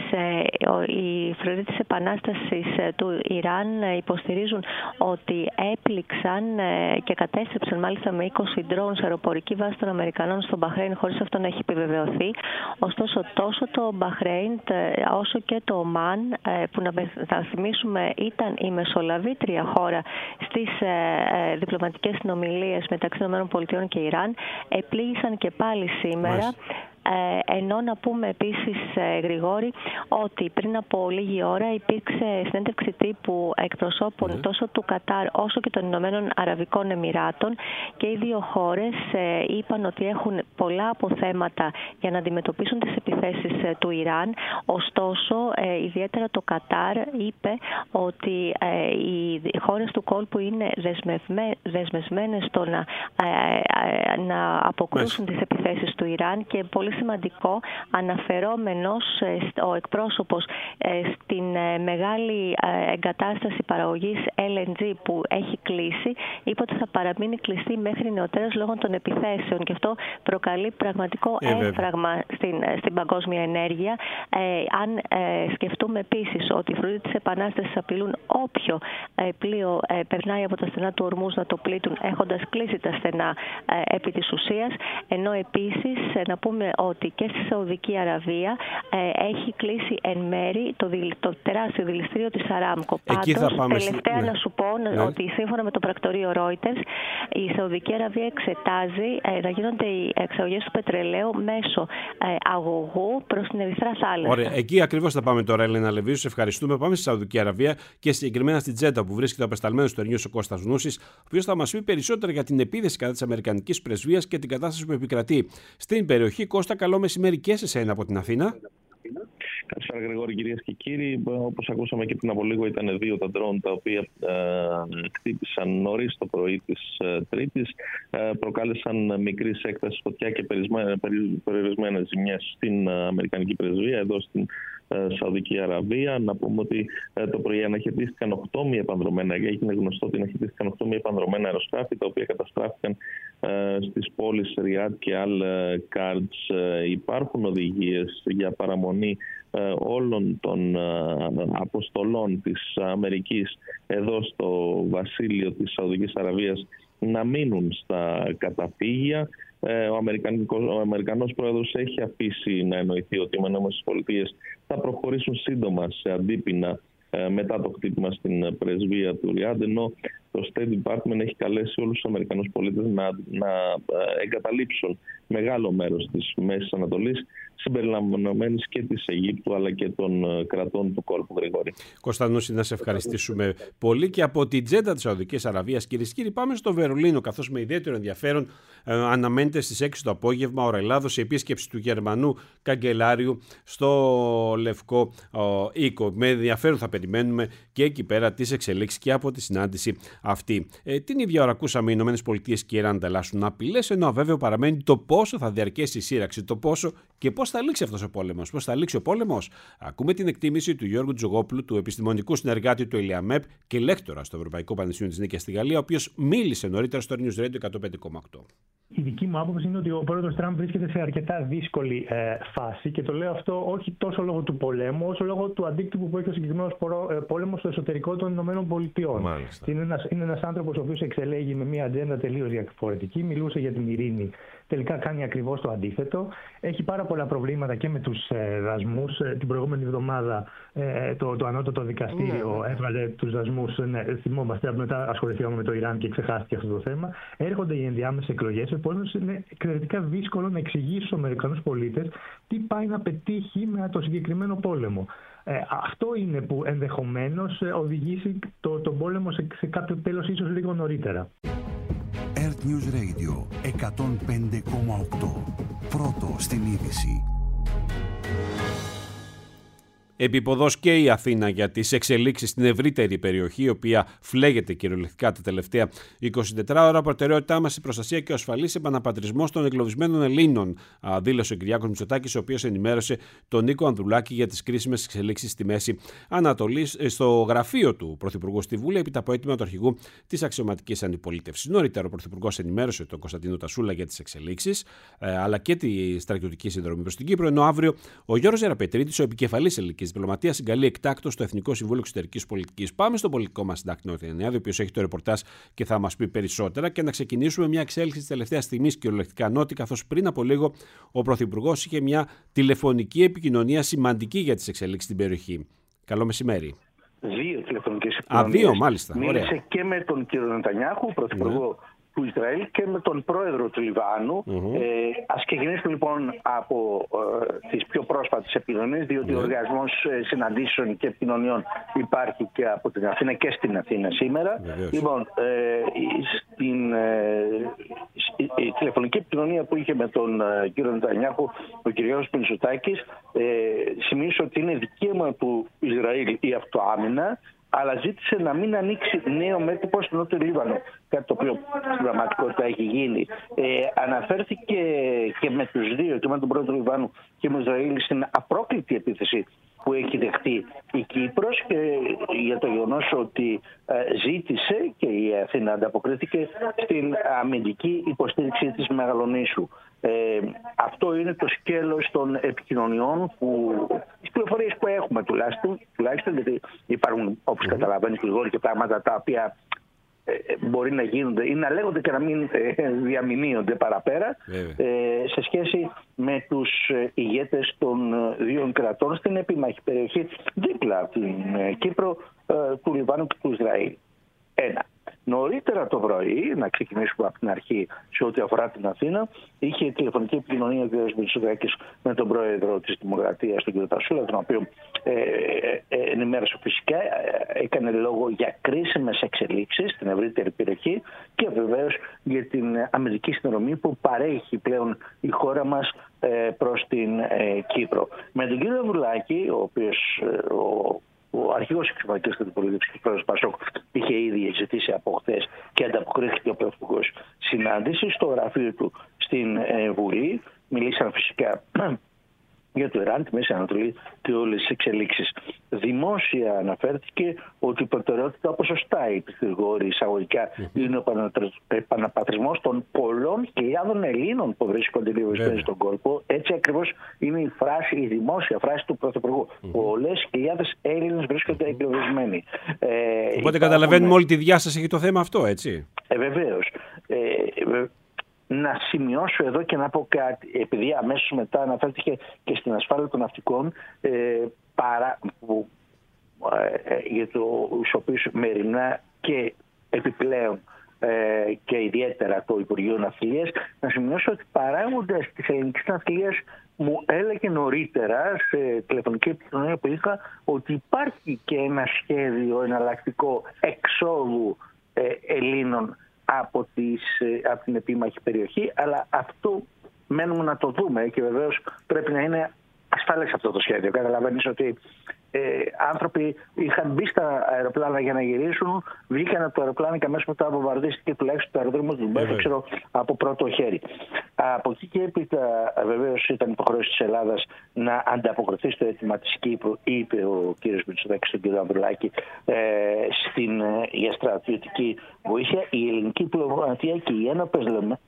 οι φρουροί της Επανάστασης του Ιράν υποστηρίζουν ότι έπληξαν και κατέστρεψαν μάλιστα με είκοσι drones αεροπορική βάση των Αμερικανών στο Μπαχρέιν, χωρίς αυτό να έχει επιβεβαιωθεί. Ωστόσο, τόσο το Μπαχρέιν όσο και το Ομάν, που να θα θυμίσουμε ήταν η μεσολαβήτρια χώρα στις ε, διπλωματικές συνομιλίες μεταξύ ΗΠΑ και Ιράν, επλήγησαν και πάλι σήμερα. Μάλιστα. Ε, ενώ να πούμε επίσης, ε, Γρηγόρη, ότι πριν από λίγη ώρα υπήρξε συνέντευξη τύπου εκπροσώπων mm. τόσο του Κατάρ όσο και των Ηνωμένων Αραβικών Εμιράτων, και οι δύο χώρες ε, είπαν ότι έχουν πολλά αποθέματα για να αντιμετωπίσουν τις επιθέσεις επιθέσεις του Ιράν. Ωστόσο, ιδιαίτερα το Κατάρ είπε ότι οι χώρες του κόλπου είναι δεσμευμένες στο να, να αποκρούσουν τις επιθέσεις του Ιράν και πολύ σημαντικό, αναφερόμενος ο εκπρόσωπος στην μεγάλη εγκατάσταση παραγωγής ελ εν τζι που έχει κλείσει, είπε ότι θα παραμείνει κλειστή μέχρι νεοτέρας λόγω των επιθέσεων και αυτό προκαλεί πραγματικό ε, έμφραγμα στην, στην παγκόσμια ενέργεια. Ε, αν ε, σκεφτούμε επίσης ότι οι φρουροί της Επανάστασης απειλούν όποιο ε, πλοίο ε, περνάει από τα στενά του Ορμούζ να το πλήττουν έχοντας κλείσει τα στενά ε, επί της ουσίας, ενώ επίσης ε, να πούμε ότι και στη Σαουδική Αραβία ε, έχει κλείσει εν μέρη το, το τεράστιο δηληστήριο της Αράμκο. Πάντως, τελευταία ναι. να σου πω ναι. ότι σύμφωνα με το πρακτορείο Reuters, η Σαουδική Αραβία εξετάζει ε, να γίνονται οι εξαγωγές του πετρελαίου μέσω ε, αγωγού προς την Ερυθρά Θάλασσα. Ωραία, εκεί ακριβώς θα πάμε τώρα, Έλενα Λεβίου. Σε ευχαριστούμε. Πάμε στη Σαουδική Αραβία και συγκεκριμένα στη Τζέντα, που βρίσκεται ο απεσταλμένος του Ερνιούς ο Κώστας Νούσης, ο οποίος θα μας πει περισσότερα για την επίθεση κατά της Αμερικανικής πρεσβείας και την κατάσταση που επικρατεί στην περιοχή. Κώστα, καλό μεσημέρι και σε εσένα από την Αθήνα. Καλησπέρα, Γρηγόρη, κυρίες και κύριοι. Όπως ακούσαμε και πριν από λίγο, ήταν δύο τα ντρόουν τα οποία ε, χτύπησαν νωρίς το πρωί της ε, Τρίτης. Ε, προκάλεσαν μικρής έκτασης φωτιά και περιορισμένες ζημιές στην ε, Αμερικανική πρεσβεία, εδώ στην ε, Σαουδική Αραβία. Να πούμε ότι ε, το πρωί αναχαιτίστηκαν οκτώ μη επανδρομένα, έγινε γνωστό ότι αναχαιτίστηκαν οκτώ μη επανδρομένα αεροσκάφη, τα οποία καταστράφηκαν ε, στις πόλεις Ριάντ και Αλ Κάρτς. Ε, υπάρχουν οδηγίες για παραμονή όλων των αποστολών της Αμερικής εδώ στο βασίλειο της Σαουδικής Αραβίας να μείνουν στα καταφύγια. Ο, ο Αμερικανός πρόεδρος έχει αφήσει να εννοηθεί ότι οι ΗΠΑ θα προχωρήσουν σύντομα σε αντίπεινα μετά το χτύπημα στην πρεσβεία του Ριάντ, ενώ το State Department έχει καλέσει όλους τους Αμερικανούς πολίτες να, να εγκαταλείψουν μεγάλο μέρος της Μέσης Ανατολής, συμπεριλαμβανομένης και της Αιγύπτου αλλά και των κρατών του κόλπου. Γρηγόρη. Κωνσταντίνο, να σε ευχαριστήσουμε πολύ. Και από την Τζέντα της Σαουδικής Αραβίας, κυρίες και κύριοι, πάμε στο Βερολίνο, καθώς με ιδιαίτερο ενδιαφέρον ε, αναμένεται στις έξι το απόγευμα ώρα Ελλάδος η επίσκεψη του Γερμανού καγκελάριου στο Λευκό ε, Οίκο. Με ενδιαφέρον θα περιμένουμε και εκεί πέρα τις εξελίξεις και από τη συνάντηση αυτή. Ε, την ίδια ώρα ακούσαμε οι ΗΠΑ και η Ιράν ανταλλάσσουν απειλές, ενώ αβέβαιο παραμένει το πόσο θα διαρκέσει η σύραξη, το πόσο και πώς θα λήξει αυτός ο πόλεμος. Πώς θα λήξει ο πόλεμος. Ακούμε την εκτίμηση του Γιώργου Τζογόπουλου, του επιστημονικού συνεργάτη του ΕΛΙΑΜΕΠ και λέκτορα στο Ευρωπαϊκό Πανεπιστήμιο της Νίκαιας στη Γαλλία, ο οποίος μίλησε νωρίτερα στο News Radio εκατόν πέντε κόμμα οκτώ. Η δική μου άποψη είναι ότι ο πρόεδρος Τραμπ βρίσκεται σε αρκετά δύσκολη ε, φάση και το λέω αυτό όχι τόσο λόγω του πολέμου, όσο λόγω του αντίκτυπου που έχει ο συγκεκριμένος πόλεμος στο εσωτερικό των ΗΠΑ. Είναι ένας, είναι ένας άνθρωπος ο οποίος εξελέγει με μια ατζέντα τελείως διαφορετική, μιλούσε για την ειρήνη. Τελικά κάνει ακριβώς το αντίθετο. Έχει πάρα πολλά προβλήματα και με τους ε, δασμούς. Ε, την προηγούμενη εβδομάδα ε, το, το ανώτατο δικαστήριο mm. έβγαλε τους δασμούς. Ναι, θυμόμαστε, μετά ασχοληθήκαμε με το Ιράν και ξεχάστηκε αυτό το θέμα. Έρχονται οι ενδιάμεσες εκλογές. Επομένως, είναι εξαιρετικά δύσκολο να εξηγήσει στους Αμερικανούς πολίτες τι πάει να πετύχει με το συγκεκριμένο πόλεμο. Ε, αυτό είναι που ενδεχομένως οδηγήσει τον το πόλεμο σε, σε κάποιο τέλος, ίσως λίγο νωρίτερα. Earth News Radio εκατόν πέντε κόμμα οκτώ. Πρώτο στην είδηση. Επίποδος και η Αθήνα για τις εξελίξεις στην ευρύτερη περιοχή, η οποία φλέγεται κυριολεκτικά τα τελευταία εικοσιτέσσερις ώρα. Προτεραιότητά μας η προστασία και ο ασφαλής επαναπατρισμός των εγκλωβισμένων Ελλήνων, δήλωσε ο Κυριάκος Μητσοτάκης, ο οποίος ενημέρωσε τον Νίκο Ανδρουλάκη για τις κρίσιμες εξελίξεις στη Μέση Ανατολή στο γραφείο του Πρωθυπουργού στη Βουλή, επί από αίτημα του αρχηγού της αξιωματικής αντιπολίτευσης. Νωρίτερα, ο Πρωθυπουργός ενημέρωσε τον Κωνσταντίνο Τασούλα για τις εξελίξεις, αλλά και τη στρατιωτική συνδρομή προς την Κύπρο, ενώ αύριο ο Γιώργος Γεραπετρίτης, ο επικεφαλής ελληνικής διπλωματίας, συγκαλεί εκτάκτως στο Εθνικό Συμβούλιο Εξωτερικής Πολιτικής. Πάμε στον πολιτικό μας συντάκτη Νότια, ο οποίος έχει το ρεπορτάζ και θα μας πει περισσότερα. Και να ξεκινήσουμε μια εξέλιξη της τελευταίας στιγμής κυριολεκτικά νότι, καθώς πριν από λίγο ο Πρωθυπουργός είχε μια τηλεφωνική επικοινωνία σημαντική για τις εξελίξεις στην περιοχή. Καλό μεσημέρι. Δύο τηλεφωνικές επικοινωνίες. Α, δύο, μάλιστα. Μίλησε Ωραία. και με τον κύριο Νετανιάχου, πρωθυπουργό ναι. του Ισραήλ, και με τον πρόεδρο του Λιβάνου. Mm-hmm. Ε, ας ξεκινήσουμε λοιπόν από ε, τις πιο πρόσφατες επικοινωνίες, διότι mm-hmm. ο οργανισμός ε, συναντήσεων και επικοινωνιών υπάρχει και από την Αθήνα και στην Αθήνα σήμερα. Mm-hmm. Λοιπόν, ε, στην, ε, τηλεφωνική επικοινωνία που είχε με τον κύριο Νετανιάχου, ο κ. Μητσοτάκης, ε, σημείωσε ότι είναι δικαίωμα του Ισραήλ η αυτοάμυνα, αλλά ζήτησε να μην ανοίξει νέο μέτωπο στο Νότιο Λίβανο. Κάτι το οποίο στην πραγματικότητα έχει γίνει. Ε, αναφέρθηκε και με τους δύο, και με τον πρόεδρο του Λιβάνου και με Ισραήλ, στην απρόκλητη επίθεση που έχει δεχτεί η Κύπρος και για το γεγονός ότι ζήτησε και η Αθήνα ανταποκρίθηκε στην αμυντική υποστήριξη της Μεγαλονήσου. Ε, αυτό είναι το σκέλος των επικοινωνιών, που, τις πληροφορίες που έχουμε τουλάχιστον, τουλάχιστον γιατί υπάρχουν, όπως mm-hmm. καταλαβαίνεις, Γρηγόρη, και πράγματα τα οποία ε, μπορεί να γίνονται ή να λέγονται και να μην ε, διαμηνύονται παραπέρα ε, σε σχέση με τους ηγέτες των δύο κρατών στην επίμαχη περιοχή δίπλα από την Κύπρο, ε, του Λιβάνου και του Ισραήλ. Ένα. Νωρίτερα το πρωί, να ξεκινήσουμε από την αρχή σε ό,τι αφορά την Αθήνα, είχε τηλεφωνική επικοινωνία ο κ. Μητσοτάκης με τον πρόεδρο της Δημοκρατίας, τον κ. Τασούλα, τον οποίο ε, ε, ενημέρωσε φυσικά, έκανε λόγο για κρίσιμες εξελίξεις στην ευρύτερη περιοχή και βεβαίως για την αμυντική συνδρομή που παρέχει πλέον η χώρα μας ε, προς την ε, Κύπρο. Με τον κ. Βουλάκη, ο οποίος ε, ο, ο αρχηγός εξωματικής αντιπολίτευσης, ο πρόεδρος Πασόκ, είχε ήδη ζητήσει από χθες και ανταποκρίθηκε ο πρωθυπουργός συνάντηση στο γραφείο του στην ε, Βουλή. Μιλήσαν φυσικά για το Ιράν, τη Μέση Ανατολή και όλες τις εξελίξεις. Δημόσια αναφέρθηκε ότι η προτεραιότητα, όπως σωστά είπε η Γρηγόρη εισαγωγικά, mm-hmm. είναι ο επαναπατρισμός των πολλών χιλιάδων Ελλήνων που βρίσκονται εγκλωβισμένοι στον κόλπο. Έτσι ακριβώς είναι η φράση, η δημόσια φράση του Πρωθυπουργού. Mm-hmm. Πολλές χιλιάδες Έλληνες βρίσκονται εγκλωβισμένοι. Ε, Οπότε υπάρχουν... καταλαβαίνουμε όλη τη διάσταση για το θέμα αυτό, έτσι. Ε, βεβαίως. Ε, Να σημειώσω εδώ και να πω κάτι, επειδή αμέσως μετά αναφέρθηκε και στην ασφάλεια των ναυτικών, ε, παρά, που, ε, για τους οποίους μεριμνά και επιπλέον ε, και ιδιαίτερα το Υπουργείο Ναυτιλίας, να σημειώσω ότι παράγοντας της ελληνικής ναυτιλίας μου έλεγε νωρίτερα σε τηλεφωνική επικοινωνία που είχα ότι υπάρχει και ένα σχέδιο εναλλακτικό εξόδου ε, Ελλήνων Από, τις, από την επίμαχη περιοχή, αλλά αυτό μένουμε να το δούμε και βεβαίως πρέπει να είναι ασφαλές αυτό το σχέδιο. Καταλαβαίνεις ότι ε, άνθρωποι είχαν μπει στα αεροπλάνα για να γυρίσουν, βγήκαν από το αεροπλάνο και αμέσως μετά βομβαρδίστηκε τουλάχιστον το αεροδρόμιο του Ντουμπάι, ξέρω από πρώτο χέρι. Από εκεί και έπειτα βεβαίως ήταν υποχρέωση της Ελλάδας να ανταποκριθεί στο αίτημα της Κύπρου, είπε ο κ. Μητσοτάκης στον κ. Ανδρουλάκη, ε, στην, ε, για στρατιωτική βοήθεια. Η ελληνική διπλωματία και οι ένοπλες,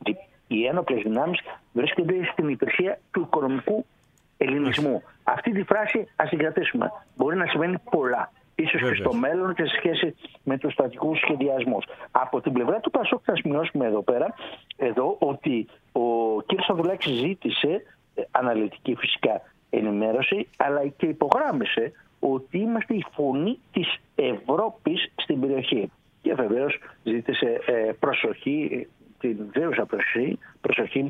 οι ένοπλες δυνάμεις βρίσκονται στην υπηρεσία του οικονομικού ελληνισμού. Αυτή τη φράση ας την κρατήσουμε. Μπορεί να σημαίνει πολλά. Ίσως Βέβαια. και στο μέλλον και σε σχέση με τους στρατηγικούς σχεδιασμούς. Από την πλευρά του Πασόκ θα σημειώσουμε εδώ πέρα εδώ, ότι ο κ. Σαββουλάκης ζήτησε αναλυτική φυσικά ενημέρωση, αλλά και υπογράμμισε ότι είμαστε η φωνή της Ευρώπης στην περιοχή. Και βεβαίως ζήτησε προσοχή, την δέουσα προσοχή, προσοχή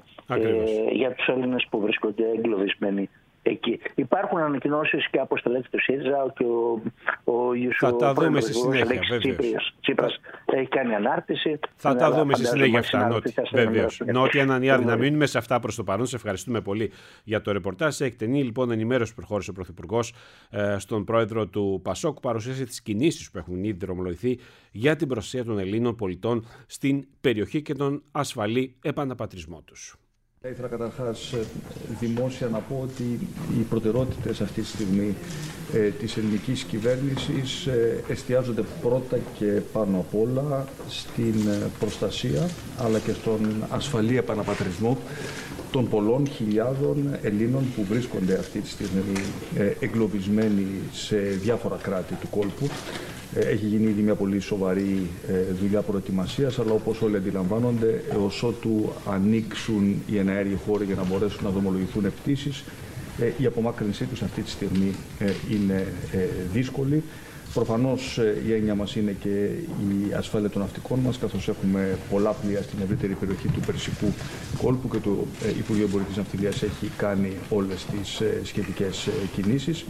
ε, για τους Έλληνες που βρίσκονται εγκλωβισμένοι εκεί. Υπάρχουν ανακοινώσεις και αποστολές του ΣΥΡΙΖΑ και ο, ο Ιουσού, θα τα δούμε στη συνέχεια, Τσίπρας έχει κάνει ανάρτηση. Θα τα δούμε στη συνέχεια αυτά, Νότι. Βεβαίως. Νότι Ανανιάδη, να μείνουμε σε αυτά προς το παρόν. Σε ευχαριστούμε πολύ για το ρεπορτάζ. Σε εκτενή λοιπόν ενημέρωση που προχώρησε ο Πρωθυπουργός ε, στον πρόεδρο του Πασόκ, παρουσίασε τις κινήσεις που έχουν ήδη δρομολογηθεί για την προστασία των Ελλήνων πολιτών στην περιοχή και τον ασφαλή επαναπατρισμό τους. Θα ήθελα καταρχάς δημόσια να πω ότι οι προτεραιότητες αυτή τη στιγμή ε, της ελληνικής κυβέρνησης ε, εστιάζονται πρώτα και πάνω απ' όλα στην προστασία αλλά και στον ασφαλή επαναπατρισμό των πολλών χιλιάδων Ελλήνων που βρίσκονται αυτή τη στιγμή ε, εγκλωβισμένοι σε διάφορα κράτη του κόλπου. Έχει γίνει ήδη μια πολύ σοβαρή δουλειά προετοιμασίας, αλλά όπως όλοι αντιλαμβάνονται, έως ότου ανοίξουν οι εναέριοι χώροι για να μπορέσουν να δρομολογηθούν πτήσεις, η απομάκρυνσή τους αυτή τη στιγμή είναι δύσκολη. Προφανώς η έννοια μας είναι και η ασφάλεια των ναυτικών μας, καθώς έχουμε πολλά πλοία στην ευρύτερη περιοχή του Περσικού κόλπου και το Υπουργείο Εμπορικής Ναυτιλίας έχει κάνει όλες τις σχετικές κινήσεις.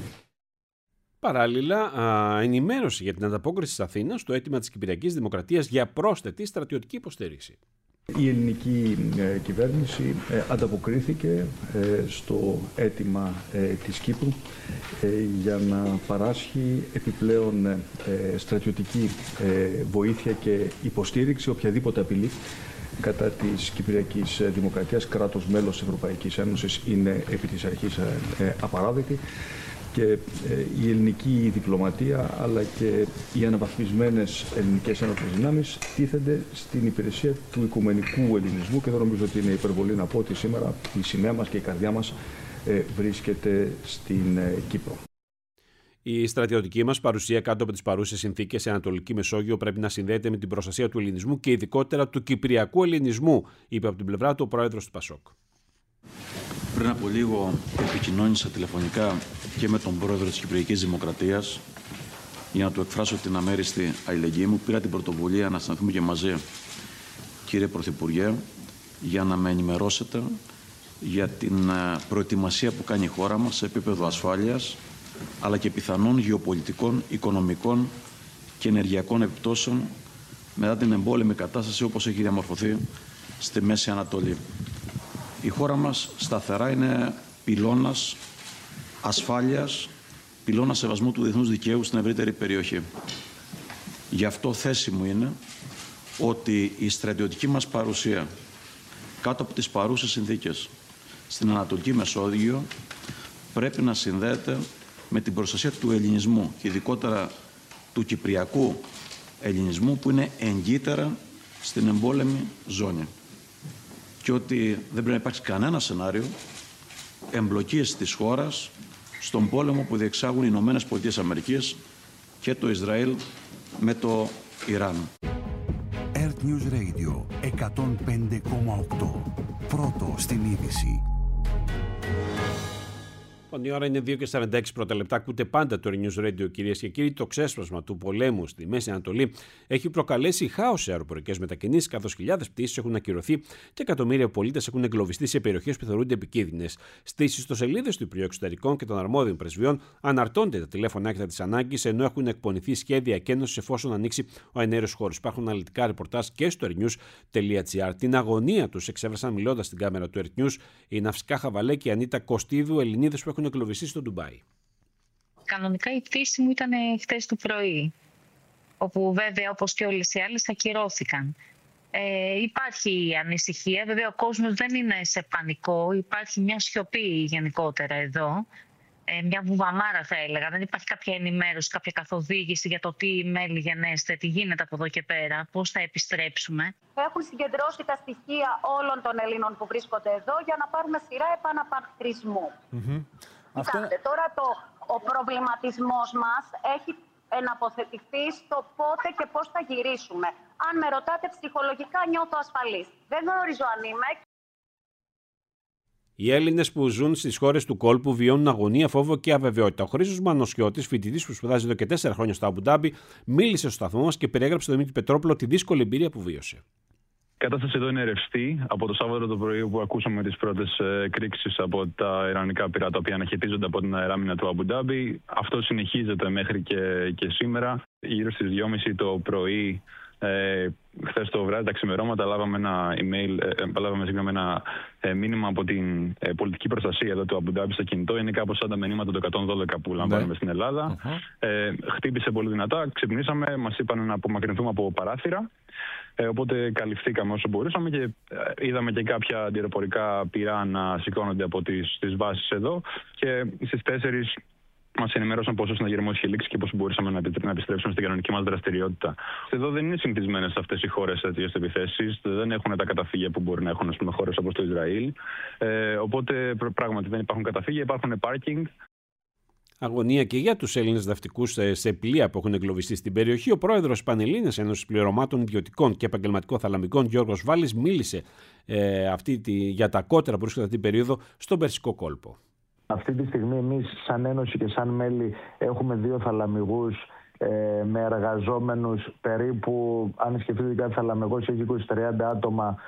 Παράλληλα, α, ενημέρωση για την ανταπόκριση της Αθήνας στο αίτημα της Κυπριακής Δημοκρατίας για πρόσθετη στρατιωτική υποστήριξη. Η ελληνική ε, κυβέρνηση ε, ανταποκρίθηκε ε, στο αίτημα ε, της Κύπρου ε, για να παράσχει επιπλέον ε, στρατιωτική ε, βοήθεια και υποστήριξη οποιαδήποτε απειλή κατά της Κυπριακής Δημοκρατίας. Κράτος μέλος της Ευρωπαϊκής Ένωσης είναι επί της αρχής ε, απαράδεκτη. Και ε, η ελληνική διπλωματία αλλά και οι αναβαθμισμένες ελληνικές ένοπλες δυνάμεις τίθενται στην υπηρεσία του οικουμενικού ελληνισμού και δεν νομίζω ότι είναι υπερβολή να πω ότι σήμερα η σημαία μας και η καρδιά μας ε, βρίσκεται στην ε, Κύπρο. Η στρατιωτική μας παρουσία κάτω από τις παρούσες συνθήκες σε Ανατολική Μεσόγειο πρέπει να συνδέεται με την προστασία του ελληνισμού και ειδικότερα του κυπριακού ελληνισμού, είπε από την πλευρά του ο πρόεδρος του Πασόκ. Πριν από λίγο επικοινώνησα τηλεφωνικά και με τον πρόεδρο της Κυπριακής Δημοκρατίας για να του εκφράσω την αμέριστη αλληλεγγύη μου. Πήρα την πρωτοβουλία να συναντηθούμε και μαζί, κύριε Πρωθυπουργέ, για να με ενημερώσετε για την προετοιμασία που κάνει η χώρα μας σε επίπεδο ασφάλειας, αλλά και πιθανών γεωπολιτικών, οικονομικών και ενεργειακών επιπτώσεων μετά την εμπόλεμη κατάσταση όπως έχει διαμορφωθεί στη Μέση Ανατολή. Η χώρα μας σταθερά είναι πυλώνας ασφάλειας, πυλώνας σεβασμού του διεθνούς δικαίου στην ευρύτερη περιοχή. Γι' αυτό θέση μου είναι ότι η στρατιωτική μας παρουσία κάτω από τις παρούσες συνθήκες στην Ανατολική Μεσόγειο πρέπει να συνδέεται με την προστασία του ελληνισμού και ειδικότερα του κυπριακού ελληνισμού που είναι εγκύτερα στην εμπόλεμη ζώνη. Και ότι δεν πρέπει να υπάρξει κανένα σενάριο εμπλοκής της χώρας στον πόλεμο που διεξάγουν οι Ηνωμένες Πολιτείες Αμερικής και το Ισραήλ με το Ιράν. Earth News Radio εκατόν πέντε κόμμα οκτώ. Πρώτο στην είδηση. Η ώρα είναι δύο και σαράντα έξι πρώτα λεπτά. Ακούτε πάντα το News Radio, κυρίες και κύριοι. Το ξέσπασμα του πολέμου στη Μέση Ανατολή έχει προκαλέσει χάος σε αεροπορικές μετακινήσεις, καθώς χιλιάδες πτήσεις έχουν ακυρωθεί και εκατομμύρια πολίτες έχουν εγκλωβιστεί σε περιοχές που θεωρούνται επικίνδυνες. Στις ιστοσελίδες του Υπουργείου Εξωτερικών και των αρμόδιων πρεσβειών αναρτώνται τα τηλέφωνα έκτακτης ανάγκης, ενώ έχουν εκπονηθεί σχέδια εκένωσης εφόσον ανοίξει ο αενέριος χώρος. Υπάρχουν αναλυτικά ρεπορτάζ και στο airnews τελεία gr. Την αγωνία τους εξέφρασαν μιλώντας στην κάμερα του Earth News η Ναυσικά Χαβαλέ και η Ανίτα Κωστίδου, Ελληνίδες που έχουν εγκλωβιστεί στο Ντουμπάι. Κανονικά η πτήση μου ήταν χτες το πρωί, όπου βέβαια όπως και όλες οι άλλες ακυρώθηκαν. Ε, υπάρχει ανησυχία, βέβαια ο κόσμος δεν είναι σε πανικό, υπάρχει μια σιωπή γενικότερα εδώ, ε, μια βουβαμάρα θα έλεγα, δεν υπάρχει κάποια ενημέρωση, κάποια καθοδήγηση για το τι μέλη γενέστε, τι γίνεται από εδώ και πέρα, πώς θα επιστρέψουμε. Έχουν συγκεντρώσει τα στοιχεία όλων των Ελλήνων που βρίσκονται εδώ για να πάρουμε σειρά επαναπατρισμού. Mm-hmm. Κοιτάξτε, Αυτό... τώρα το, ο προβληματισμός μας έχει εναποθετηθεί στο πότε και πώς θα γυρίσουμε. Αν με ρωτάτε, ψυχολογικά νιώθω ασφαλής. Δεν γνωρίζω αν είμαι. Οι Έλληνες που ζουν στις χώρες του κόλπου βιώνουν αγωνία, φόβο και αβεβαιότητα. Ο Χρήστος Μανωσιώτης, φοιτητής που σπουδάζει εδώ και τέσσερα χρόνια στο Αμπουντάμπι, μίλησε στο σταθμό μας και περιέγραψε στον Δημήτρη Πετρόπουλο τη δύσκολη εμπειρία που βίωσε. Η κατάσταση εδώ είναι ρευστή. Από το Σάββατο το πρωί που ακούσαμε τις πρώτες εκρήξεις από τα ιρανικά πυρά τα οποία αναχαιτίζονται από την αεράμινα του Αμπουντάμπι. Αυτό συνεχίζεται μέχρι και, και σήμερα. Γύρω στις δυόμιση το πρωί, ε, χθες το βράδυ, τα ξημερώματα, λάβαμε ένα email, ε, λάβαμε συγγνώμη, ένα ε, μήνυμα από την ε, πολιτική προστασία εδώ του Αμπουντάμπι στο κινητό. Είναι κάπως σαν τα μηνύματα του εκατόν δώδεκα που λαμβάνουμε ναι. στην Ελλάδα. Uh-huh. Ε, χτύπησε πολύ δυνατά. Ξυπνήσαμε, μας είπαν να απομακρυνθούμε από παράθυρα. Ε, οπότε καλυφθήκαμε όσο μπορούσαμε και ε, είδαμε και κάποια αντιεροπορικά πυρά να σηκώνονται από τις, τις βάσεις εδώ. Και στις τέσσερις μας ενημέρωσαν πόσο συναγερμός είχε λήξει και πώς μπορούσαμε να, να επιστρέψουμε στην κανονική μας δραστηριότητα. Εδώ δεν είναι συνηθισμένες αυτές οι χώρες τέτοιες επιθέσεις. Δεν έχουν τα καταφύγια που μπορεί να έχουν ας πούμε, χώρες όπως το Ισραήλ. Ε, οπότε πράγματι δεν υπάρχουν καταφύγια, υπάρχουν πάρκινγκ. Αγωνία και για τους Έλληνες ναυτικούς σε πλοία που έχουν εγκλωβιστεί στην περιοχή. Ο πρόεδρος Πανελλήνιας Ένωσης Πληρωμάτων Ιδιωτικών και Επαγγελματικών Θαλαμικών, Γιώργος Βάλης, μίλησε ε, αυτή τη, για τα κότερα που βρίσκονται αυτή την περίοδο στον Περσικό κόλπο. Αυτή τη στιγμή εμείς σαν Ένωση και σαν μέλη έχουμε δύο θαλαμιγούς ε, με εργαζόμενους περίπου, αν σκεφτείτε κάθε θαλαμιγός έχει είκοσι με τριάντα άτομα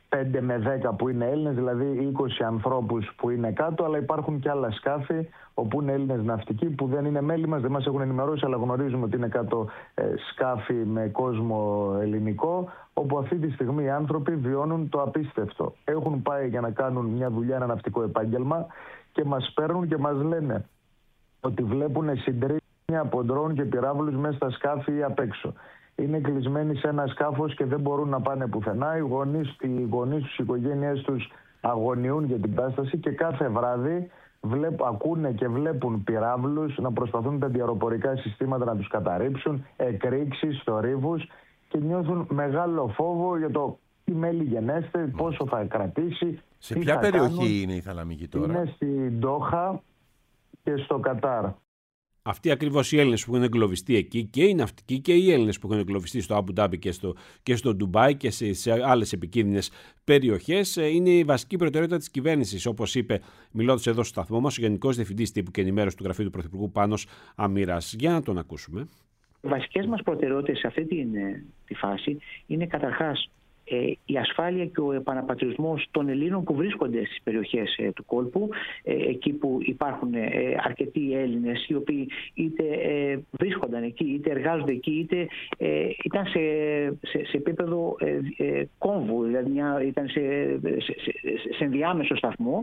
πέντε με δέκα που είναι Έλληνες, δηλαδή είκοσι ανθρώπους που είναι κάτω, αλλά υπάρχουν και άλλα σκάφη όπου είναι Έλληνες ναυτικοί που δεν είναι μέλη μας, δεν μας έχουν ενημερώσει, αλλά γνωρίζουμε ότι είναι κάτω ε, σκάφη με κόσμο ελληνικό, όπου αυτή τη στιγμή οι άνθρωποι βιώνουν το απίστευτο. Έχουν πάει για να κάνουν μια δουλειά, ένα ναυτικό επάγγελμα και μας παίρνουν και μας λένε ότι βλέπουν συντρίμμια από ντρόουν και πυράβλους μέσα στα σκάφη ή απ' έξω. Είναι κλεισμένοι σε ένα σκάφος και δεν μπορούν να πάνε πουθενά. Οι γονείς, οι γονείς τους, οι οικογένειές τους αγωνιούν για την κατάσταση και κάθε βράδυ βλέπ, ακούνε και βλέπουν πυράβλους να προσπαθούν τα αντιαεροπορικά συστήματα να τους καταρρύψουν, εκρήξεις, θορύβους και νιώθουν μεγάλο φόβο για το τι μέλη γενέστε, πόσο θα κρατήσει. Σε ποια περιοχή κάνουν. Είναι η Θαλαμική τώρα? Είναι στην Ντόχα και στο Κατάρ. Αυτοί ακριβώς οι Έλληνες που έχουν εγκλωβιστεί εκεί και οι ναυτικοί και οι Έλληνες που έχουν εγκλωβιστεί στο Αμπου Ντάμπι και στο, και στο Ντουμπάι και σε, σε άλλες επικίνδυνες περιοχές είναι η βασική προτεραιότητα της κυβέρνησης, όπως είπε, μιλώντας εδώ στο σταθμό μας, ο Γενικός Διευθυντής Τύπου και Ενημέρωσης του Γραφείου του Πρωθυπουργού Πάνος Αμήρας. Για να τον ακούσουμε. Οι βασικές μας προτεραιότητες σε αυτή τη, τη φάση είναι καταρχάς η ασφάλεια και ο επαναπατρισμός των Ελλήνων που βρίσκονται στις περιοχές του κόλπου, εκεί που υπάρχουν αρκετοί Έλληνες οι οποίοι είτε βρίσκονταν εκεί, είτε εργάζονται εκεί, είτε ήταν σε, σε, σε επίπεδο κόμβου, δηλαδή μια, ήταν σε, σε, σε, σε ενδιάμεσο σταθμό,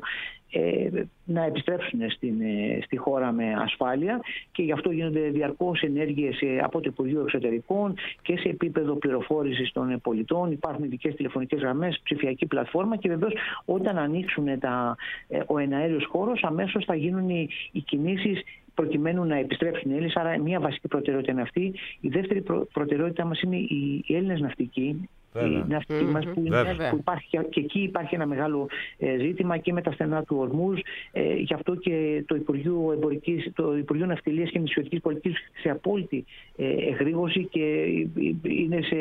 να επιστρέψουν στην, στη χώρα με ασφάλεια και γι' αυτό γίνονται διαρκώς ενέργειες από το Υπουργείο Εξωτερικών και σε επίπεδο πληροφόρησης των πολιτών. Υπάρχουν ειδικές τηλεφωνικές γραμμές, ψηφιακή πλατφόρμα και βεβαίως όταν ανοίξουν τα, ο εναέριος χώρος αμέσως θα γίνουν οι, οι κινήσεις προκειμένου να επιστρέψουν οι Έλληνες. Άρα μια βασική προτεραιότητα είναι αυτή. Η δεύτερη προ, προτεραιότητα μας είναι οι, οι Έλληνες ναυτικοί. Η ναυτική mm-hmm. μας που, είναι, που υπάρχει και εκεί υπάρχει ένα μεγάλο ε, ζήτημα και με τα στενά του Ορμούζ. Ε, γι' αυτό και το Υπουργείο, Εμπορικής, το Υπουργείο Ναυτιλίας και Νησιωτικής Πολιτικής σε απόλυτη ε, εγρήγορση και είναι σε,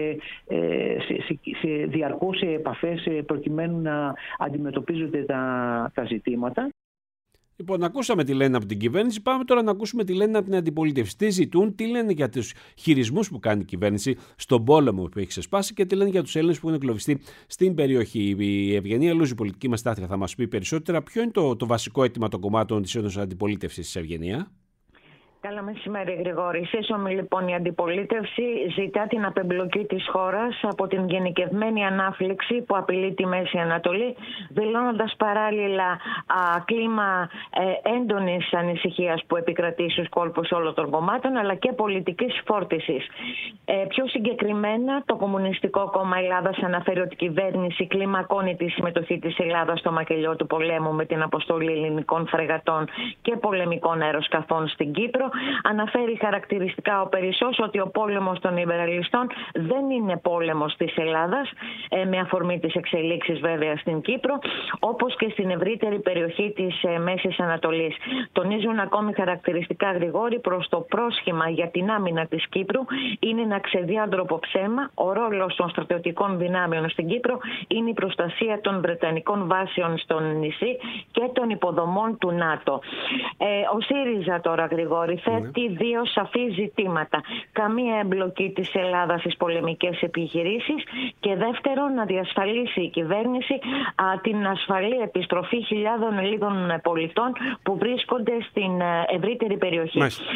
ε, σε, σε, σε διαρκώς σε επαφές προκειμένου να αντιμετωπίζονται τα, τα ζητήματα. Λοιπόν, ακούσαμε τι λένε από την κυβέρνηση. Πάμε τώρα να ακούσουμε τι λένε από την αντιπολίτευση. Τι ζητούν, τι λένε για τους χειρισμούς που κάνει η κυβέρνηση στον πόλεμο που έχει ξεσπάσει και τι λένε για τους Έλληνες που έχουν εγκλωβιστεί στην περιοχή. Η Ευγενία Λούζη, η πολιτική μας στάθεια, θα μας πει περισσότερα. Ποιο είναι το, το βασικό αίτημα των κομμάτων της αντιπολίτευσης της Ευγενία? Καλά μεσημέρι, Γρηγόρη. Σύσσωμη λοιπόν η αντιπολίτευση ζητά την απεμπλοκή της χώρας από την γενικευμένη ανάφλεξη που απειλεί τη Μέση Ανατολή, δηλώνοντας παράλληλα α, κλίμα ε, έντονης ανησυχίας που επικρατεί στους κόλπους όλων των κομμάτων, αλλά και πολιτικής φόρτισης. Ε, πιο συγκεκριμένα, το Κομμουνιστικό Κόμμα Ελλάδας αναφέρει ότι η κυβέρνηση κλιμακώνει τη συμμετοχή της Ελλάδας στο μακελιό του πολέμου με την αποστολή ελληνικών φρεγατών και πολεμικών αεροσκαφών στην Κύπρο. Αναφέρει χαρακτηριστικά ο Περισσός ότι ο πόλεμος των υπεραλιστών δεν είναι πόλεμος της Ελλάδας, ε, με αφορμή τις εξελίξεις βέβαια στην Κύπρο, όπως και στην ευρύτερη περιοχή της ε, Μέσης Ανατολής. Τονίζουν ακόμη χαρακτηριστικά, Γρηγόρη, προς το πρόσχημα για την άμυνα της Κύπρου είναι ένα ξεδιάντροπο ψέμα. Ο ρόλος των στρατιωτικών δυνάμεων στην Κύπρο είναι η προστασία των Βρετανικών βάσεων στον νησί και των υποδομών του ΝΑΤΟ. Ε, ο ΣΥΡΙΖΑ τώρα, Γρηγόρη, θέτει δύο σαφή ζητήματα. Καμία εμπλοκή της Ελλάδας στις πολεμικές επιχειρήσεις και δεύτερον να διασφαλίσει η κυβέρνηση α, την ασφαλή επιστροφή χιλιάδων Ελλήνων πολιτών που βρίσκονται στην α, ευρύτερη περιοχή. Μάλιστα.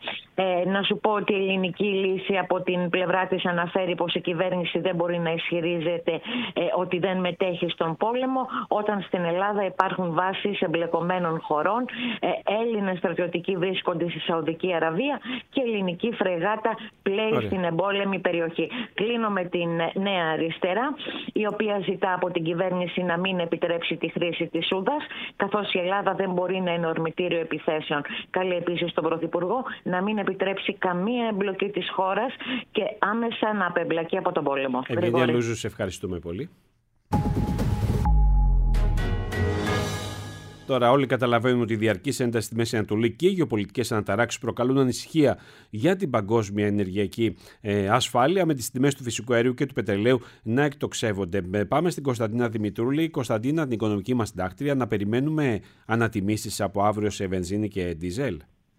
Ε, να σου πω ότι η ελληνική λύση από την πλευρά της αναφέρει πως η κυβέρνηση δεν μπορεί να ισχυρίζεται ε, ότι δεν μετέχει στον πόλεμο όταν στην Ελλάδα υπάρχουν βάσεις εμπλεκομένων χωρών, ε, Έλληνες στρατιωτικοί βρίσκονται στη Σαουδική Αραβία και ελληνική φρεγάτα πλέει Ωραία. στην εμπόλεμη περιοχή. Κλείνω με την Νέα Αριστερά, η οποία ζητά από την κυβέρνηση να μην επιτρέψει τη χρήση της Σούδας, καθώς η Ελλάδα δεν μπορεί να είναι ορμητήριο επιθέσεων. Καλεί επίσης τον Πρωθυπουργό να μην επιτρέψει καμία εμπλοκή της χώρας και άμεσα να απεμπλακεί από τον πόλεμο. Ευγενία Λούζου, σε ευχαριστούμε πολύ. Τώρα, όλοι καταλαβαίνουμε ότι η διαρκής ένταση στη Μέση Ανατολή και οι γεωπολιτικές αναταράξεις προκαλούν ανησυχία για την παγκόσμια ενεργειακή ε, ασφάλεια, με τις τιμές του φυσικού αερίου και του πετρελαίου να εκτοξεύονται. Πάμε στην Κωνσταντίνα Δημητρούλη. Κωνσταντίνα, την οικονομική μας συντάκτρια, να περιμένουμε ανατιμήσεις από αύριο σε βενζίνη και ντίζελ.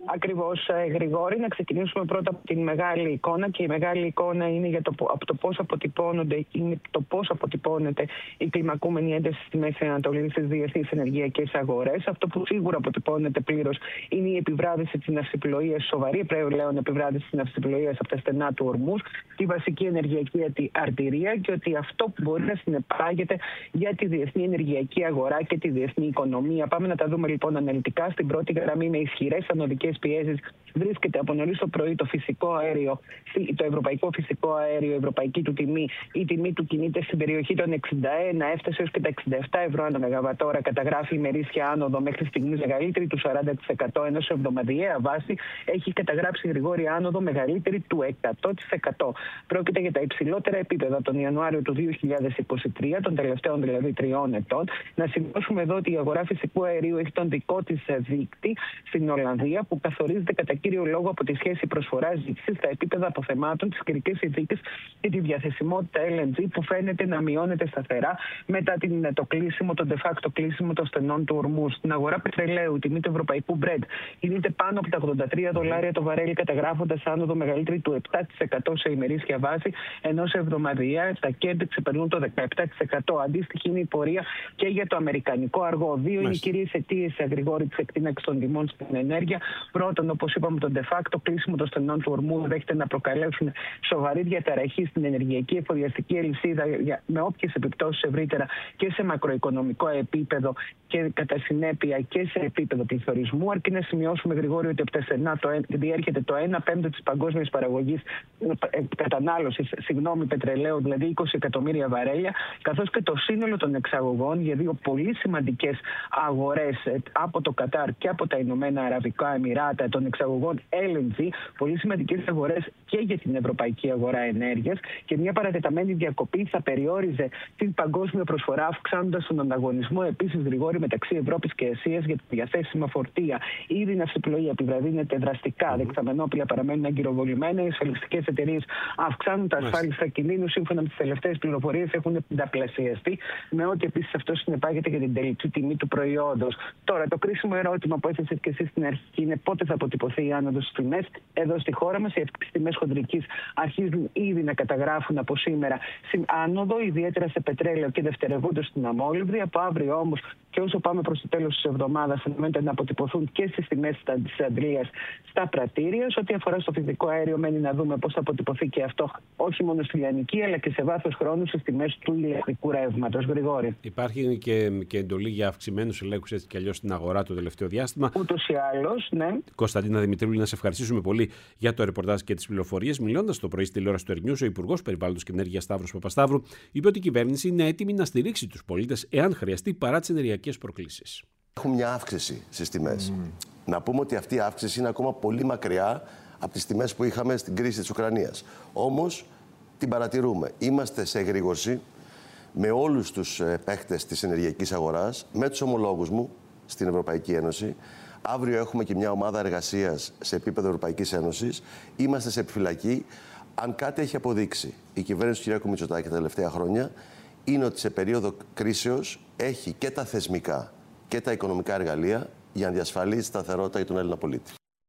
Ακριβώς, Γρηγόρη. Να ξεκινήσουμε πρώτα από την μεγάλη εικόνα, και η μεγάλη εικόνα είναι για το, από το πώς αποτυπώνονται, είναι το πώς αποτυπώνεται η κλιμακούμενη ένταση στη Μέση Ανατολή στις διεθνείς ενεργειακές αγορές. Αυτό που σίγουρα αποτυπώνεται πλήρως είναι η επιβράδυση της ναυσιπλοείας, σοβαρή πλέον επιβράδυση της ναυσιπλοείας από τα στενά του Ορμούς, τη βασική ενεργειακή αρτηρία, και ότι αυτό που μπορεί να συνεπάγεται για τη διεθνή ενεργειακή αγορά και τη διεθνή οικονομία. Πάμε να τα δούμε λοιπόν αναλυτικά. Στην πρώτη γραμμή, με ισχυρές ανωδικές πιέσεις, βρίσκεται από νωρίς το πρωί το φυσικό αέριο, το ευρωπαϊκό φυσικό αέριο, η ευρωπαϊκή του τιμή. Η τιμή του κινείται στην περιοχή των εξήντα ένα, έφτασε έως και τα εξήντα επτά ευρώ ανά μεγαβατόρα. Καταγράφει ημερήσια άνοδο μέχρι στιγμής μεγαλύτερη του σαράντα τοις εκατό, ενώ σε εβδομαδιαία βάση έχει καταγράψει, Γρηγόρη, άνοδο μεγαλύτερη του εκατό τοις εκατό. Πρόκειται για τα υψηλότερα επίπεδα τον Ιανουάριο του δύο χιλιάδες είκοσι τρία, των τελευταίων δηλαδή τριών ετών. Να σημειώσουμε εδώ ότι η αγορά φυσικού αερίου έχει τον δικό της δείκτη στην Ολλανδία, που καθορίζεται κατά κύριο λόγο από τη σχέση προσφοράς-ζήτησης στα επίπεδα αποθεμάτων, τις καιρικές συνθήκες και τη διαθεσιμότητα ελ εν τζι, που φαίνεται να μειώνεται σταθερά μετά την, το κλείσιμο, το de facto κλείσιμο των στενών του Ορμού. Στην αγορά πετρελαίου, η τιμή του ευρωπαϊκού Brent κινείται πάνω από τα ογδόντα τρία δολάρια το βαρέλι, καταγράφοντας άνοδο μεγαλύτερη του επτά τοις εκατό σε ημερήσια βάση, ενώ σε εβδομαδιαία τα κέρδη ξεπερνούν το δεκαεπτά τοις εκατό. Αντίστοιχη είναι η πορεία και για το αμερικανικό αργό. Δύο είναι οι κυρίες αιτίες, Γρηγόρη, της εκτείναξης των τιμών στην ενέργεια. Πρώτον, όπως είπαμε, το de facto κλείσιμο των στενών του Ορμού δέχεται να προκαλέσουν σοβαρή διαταραχή στην ενεργειακή εφοδιαστική αλυσίδα, με όποιες επιπτώσεις ευρύτερα και σε μακροοικονομικό επίπεδο και κατά συνέπεια και σε επίπεδο πληθωρισμού. Αρκεί να σημειώσουμε, Γρηγόρη, ότι από τα στενά το, διέρχεται το ένα πέμπτο της παγκόσμιας παραγωγής κατανάλωσης, συγγνώμη, πετρελαίου, δηλαδή είκοσι εκατομμύρια βαρέλια, καθώς και το σύνολο των εξαγωγών για δύο πολύ σημαντικές αγορές από το Κατάρ και από τα Ηνωμένα Αραβικά Εμιράτα, των εξαγωγών ελ εν τζι, πολύ σημαντικές αγορές και για την ευρωπαϊκή αγορά ενέργειας, και μια παρατεταμένη διακοπή θα περιόριζε την παγκόσμια προσφορά, αυξάνοντας τον ανταγωνισμό επίσης, Γρηγόρη, μεταξύ Ευρώπης και Ασίας για τη διαθέσιμα φορτία. Ήδη η ναυσιπλοεία επιβραδύνεται δραστικά, δεξαμενόπλια παραμένουν αγκυροβολημένα, οι ασφαλιστικές εταιρείες αυξάνουν τα ασφάλιστα κινδύνου, σύμφωνα με τις τελευταίες πληροφορίες έχουν πενταπλασιαστεί, με ό,τι επίσης αυτό συνεπάγεται για την τελική τιμή του προϊόντος. Τώρα, το κρίσιμο ερώτημα που έθεσες και εσύ στην αρχή είναι πότε θα αποτυπωθεί η άνοδος στις τιμές. Εδώ στη χώρα μας, οι τιμές χοντρικής αρχίζουν ήδη να καταγράφουν από σήμερα άνοδο, ιδιαίτερα σε πετρέλαιο και δευτερευόντως στην αμόλυβδη. Από αύριο όμως, και όσο πάμε προς το τέλος της εβδομάδας, αναμένεται να αποτυπωθούν και στις τιμές της Αντλίας στα πρατήρια. Σε ό,τι αφορά στο φυσικό αέριο, μένει να δούμε πώς θα αποτυπωθεί και αυτό, όχι μόνο στη λιανική, αλλά και σε βάθος χρόνου στις τιμές του ηλεκτρικού ρεύματος. Γρηγόρη. Υπάρχει και, και εντολή για αυξημένους ελέγχους έτσι κι αλλιώς στην αγορά το τελευταίο διάστημα. Ούτως ή άλλως, ναι. Κωνσταντίνα Δημητρίου, να σε ευχαριστήσουμε πολύ για το ρεπορτάζ και τις πληροφορίες. Μιλώντας το πρωί στη τηλεόραση του Ερνιούς, ο Υπουργός Περιβάλλοντος και Ενέργειας Σταύρος Παπασταύρου είπε ότι η κυβέρνηση είναι έτοιμη να στηρίξει τους πολίτες εάν χρειαστεί, παρά τις ενεργειακές προκλήσεις. Έχουμε μια αύξηση στις τιμές. Mm. Να πούμε ότι αυτή η αύξηση είναι ακόμα πολύ μακριά από τις τιμές που είχαμε στην κρίση της Ουκρανίας. Όμως την παρατηρούμε. Είμαστε σε εγρήγορση με όλους τους παίχτες της ενεργειακής αγοράς, με τους ομολόγους μου στην Ευρωπαϊκή Ένωση. Αύριο έχουμε και μια ομάδα εργασίας σε επίπεδο Ευρωπαϊκής Ένωσης. Είμαστε σε επιφυλακή. Αν κάτι έχει αποδείξει η κυβέρνηση του κ. Μητσοτάκη τα τελευταία χρόνια, είναι ότι σε περίοδο κρίσεως έχει και τα θεσμικά και τα οικονομικά εργαλεία για να διασφαλίσει σταθερότητα για τον Έλληνα πολίτη.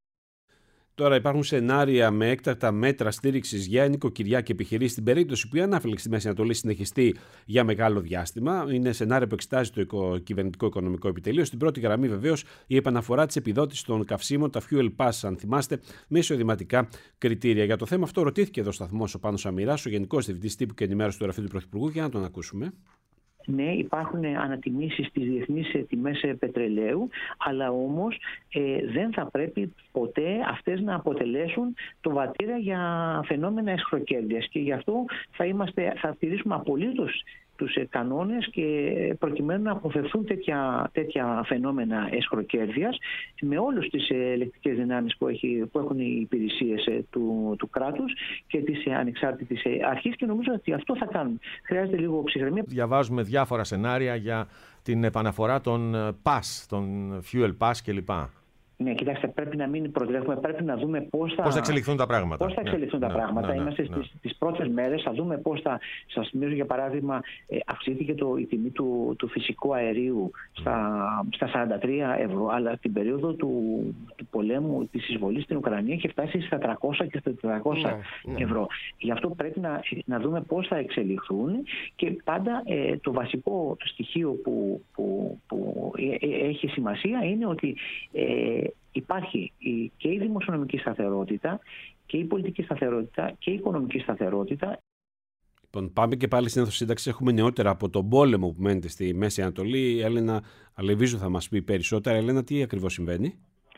Τώρα υπάρχουν σενάρια με έκτακτα μέτρα στήριξης για νοικοκυριά και επιχειρήσεις στην περίπτωση που η ανάφλεξη στη Μέση Ανατολή συνεχιστεί για μεγάλο διάστημα. Είναι σενάρια που εξετάζει το κυβερνητικό οικονομικό επιτελείο. Στην πρώτη γραμμή, βεβαίως, η επαναφορά της επιδότησης των καυσίμων, τα fuel pass, αν θυμάστε, με εισοδηματικά κριτήρια. Για το θέμα αυτό ρωτήθηκε εδώ ο σταθμός ο Πάνος Αμυράς, ο Γενικός Διευθυντής Τύπου και Ενημέρωσης του Γραφείου του Πρωθυπουργού, για να τον ακούσουμε. Ναι, υπάρχουν ανατιμήσεις στις διεθνείς τιμές πετρελαίου, αλλά όμως ε, δεν θα πρέπει ποτέ αυτές να αποτελέσουν το βατήρα για φαινόμενα εσχροκέρδειας. Και γι' αυτό θα, είμαστε, θα τηρήσουμε απολύτως τους κανόνες και προκειμένου να αποφευθούν τέτοια, τέτοια φαινόμενα εσχροκέρδειας με όλες τις ελεκτρικές δυνάμεις που, έχει, που έχουν οι υπηρεσίες του, του κράτους και της ανεξάρτητης αρχής, και νομίζω ότι αυτό θα κάνουν. Χρειάζεται λίγο ψυχραιμία. Διαβάζουμε διάφορα σενάρια για την επαναφορά των pass, των fuel pass κλπ. Ναι, κοιτάξτε, πρέπει να μην προτρέχουμε, πρέπει να δούμε πώς θα, πώς θα εξελιχθούν τα πράγματα. Πώς θα εξελιχθούν ναι, τα ναι, πράγματα. Ναι, ναι, Είμαστε ναι. στις πρώτες μέρες, θα δούμε πώς θα. Σας θυμίζω για παράδειγμα, ε, αυξήθηκε το, η τιμή του, του φυσικού αερίου στα, στα σαράντα τρία ευρώ, αλλά την περίοδο του, του πολέμου, της εισβολής στην Ουκρανία είχε φτάσει στα τριακόσια και στα τετρακόσια ναι, ευρώ. Ναι. Γι' αυτό πρέπει να, να δούμε πώς θα εξελιχθούν και πάντα ε, το βασικό το στοιχείο που, που, που ε, ε, έχει σημασία είναι ότι ε, υπάρχει και η δημοσιονομική σταθερότητα και η πολιτική σταθερότητα και η οικονομική σταθερότητα. Λοιπόν, πάμε και πάλι στην αιθοσύνταξη. Έχουμε νεότερα από τον πόλεμο που μένετε στη Μέση Ανατολή. Η Έλενα Αλεβίζου θα μας πει περισσότερα. Έλενα, τι ακριβώς συμβαίνει?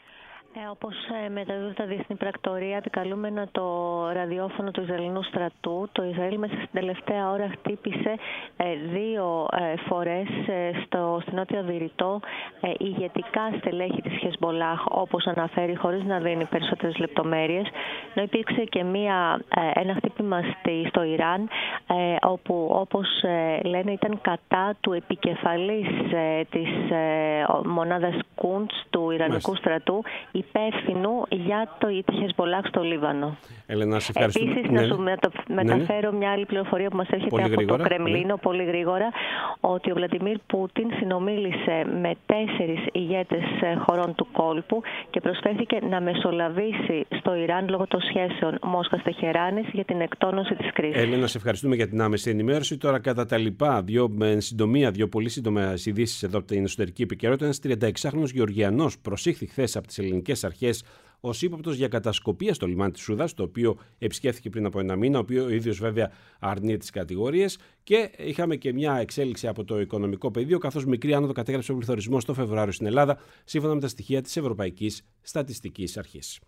Ε, όπως ε, μεταδίδουν τα διεθνή πρακτορία, επικαλούμενα το ραδιόφωνο του Ισραηλινού στρατού, το Ισραήλ μέσα στην τελευταία ώρα χτύπησε ε, δύο ε, φορές ε, στο, στην Νότιο Δηρητό ε, ηγετικά στελέχη της Χεσμολάχ, όπως αναφέρει, χωρίς να δίνει περισσότερες λεπτομέρειες. Ενώ υπήρξε και μία, ε, ένα χτύπημα στη, στο Ιράν, ε, όπου όπως ε, λένε ήταν κατά του επικεφαλής ε, της ε, μονάδας Κουντς του Ιρανικού Μάλιστα. στρατού, υπεύθυνου για το Χεσμολάχ στο Λίβανο. Ελένα, σε ευχαριστούμε. Επίσης, ναι. να σου μετα... μεταφέρω ναι. μια άλλη πληροφορία που μας έρχεται πολύ από γρήγορα. το Κρεμλίνο, ναι. πολύ γρήγορα, ότι ο Βλαντιμίρ Πούτιν συνομίλησε με τέσσερις ηγέτες χωρών του κόλπου και προσφέρθηκε να μεσολαβήσει στο Ιράν λόγω των σχέσεων Μόσχας-Τεχεράνης για την εκτόνωση της κρίσης. Έλενα, σε ευχαριστούμε για την άμεση ενημέρωση. Τώρα, κατά τα λοιπά, δύο, με συντομία, δύο πολύ σύντομα ειδήσεις εδώ από την εσωτερική επικαιρότητα. Ένας τριανταεξάχρονος Γεωργιανός προσήχθη χθες από τις ελληνικές αρχές ως ύποπτος για κατασκοπία στο λιμάνι της Σούδας, το οποίο επισκέφθηκε πριν από ένα μήνα, ο οποίο ο ίδιος βέβαια αρνεί τις κατηγορίες. Και είχαμε και μια εξέλιξη από το οικονομικό πεδίο, καθώς μικρή άνοδο κατέγραψε ο πληθωρισμός το Φεβρουάριο στην Ελλάδα, σύμφωνα με τα στοιχεία της Ευρωπαϊκής Στατιστικής Αρχής.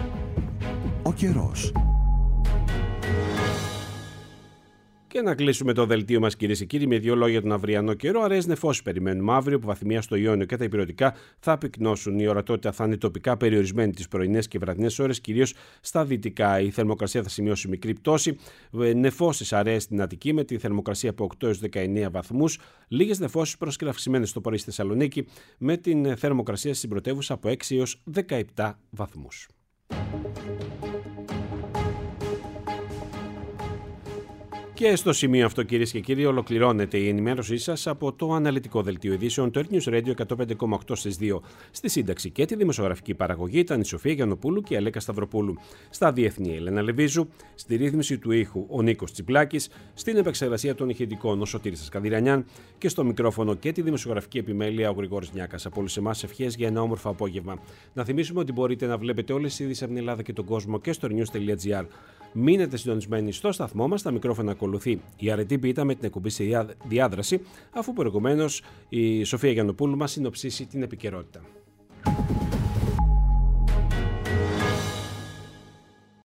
Ο καιρός. Και να κλείσουμε το δελτίο μας, κυρίες και κύριοι, με δύο λόγια τον αυριανό καιρό. Αραιές νεφώσεις περιμένουμε αύριο, που βαθμία στο Ιόνιο και τα υπηρετικά θα πυκνώσουν. Η ορατότητα θα είναι τοπικά περιορισμένη τις πρωινές και βραδινές ώρες, κυρίως στα δυτικά. Η θερμοκρασία θα σημειώσει μικρή πτώση. Νεφώσεις αραιές στην Αττική, με τη θερμοκρασία από οκτώ έως δεκαεννέα βαθμούς. Λίγες νεφώσεις πρόσκαιρα αυξημένες στο πρωί στη Θεσσαλονίκη, με την θερμοκρασία στην πρωτεύουσα από έξι έως δεκαεπτά βαθμούς. Και στο σημείο αυτό, κυρίες και κύριοι, ολοκληρώνεται η ενημέρωσή σας από το αναλυτικό δελτίο ειδήσεων του Earth News Radio εκατόν πέντε κόμμα οκτώ στις δύο. Στη σύνταξη και τη δημοσιογραφική παραγωγή ήταν η Σοφία Γιαννοπούλου και η Αλέκα Σταυροπούλου. Στα διεθνή, η Ελένα Λεβίζου. Στη ρύθμιση του ήχου, ο Νίκος Τσιπλάκης. Στην επεξεργασία των ηχητικών, ο Σωτήρης Καδηρανιάν. Και στο μικρόφωνο και τη δημοσιογραφική επιμέλεια, ο Γρηγόρης Νιάκας. Από όλους εμάς, ευχές για ένα όμορφο απόγευμα. Να θυμίσουμε ότι μπορείτε να βλέπετε όλες τις ειδήσεις από την Ελλάδα και τον κόσμο και στο news τελεία gr. Μείνετε συντονισμένοι στο σταθμό μας. Τα μικρόφωνα ακολουθεί η αρετή πίτα με την εκπομπή σε διάδραση, αφού προηγουμένως η Σοφία Γιαννοπούλου μας συνοψίσει την επικαιρότητα.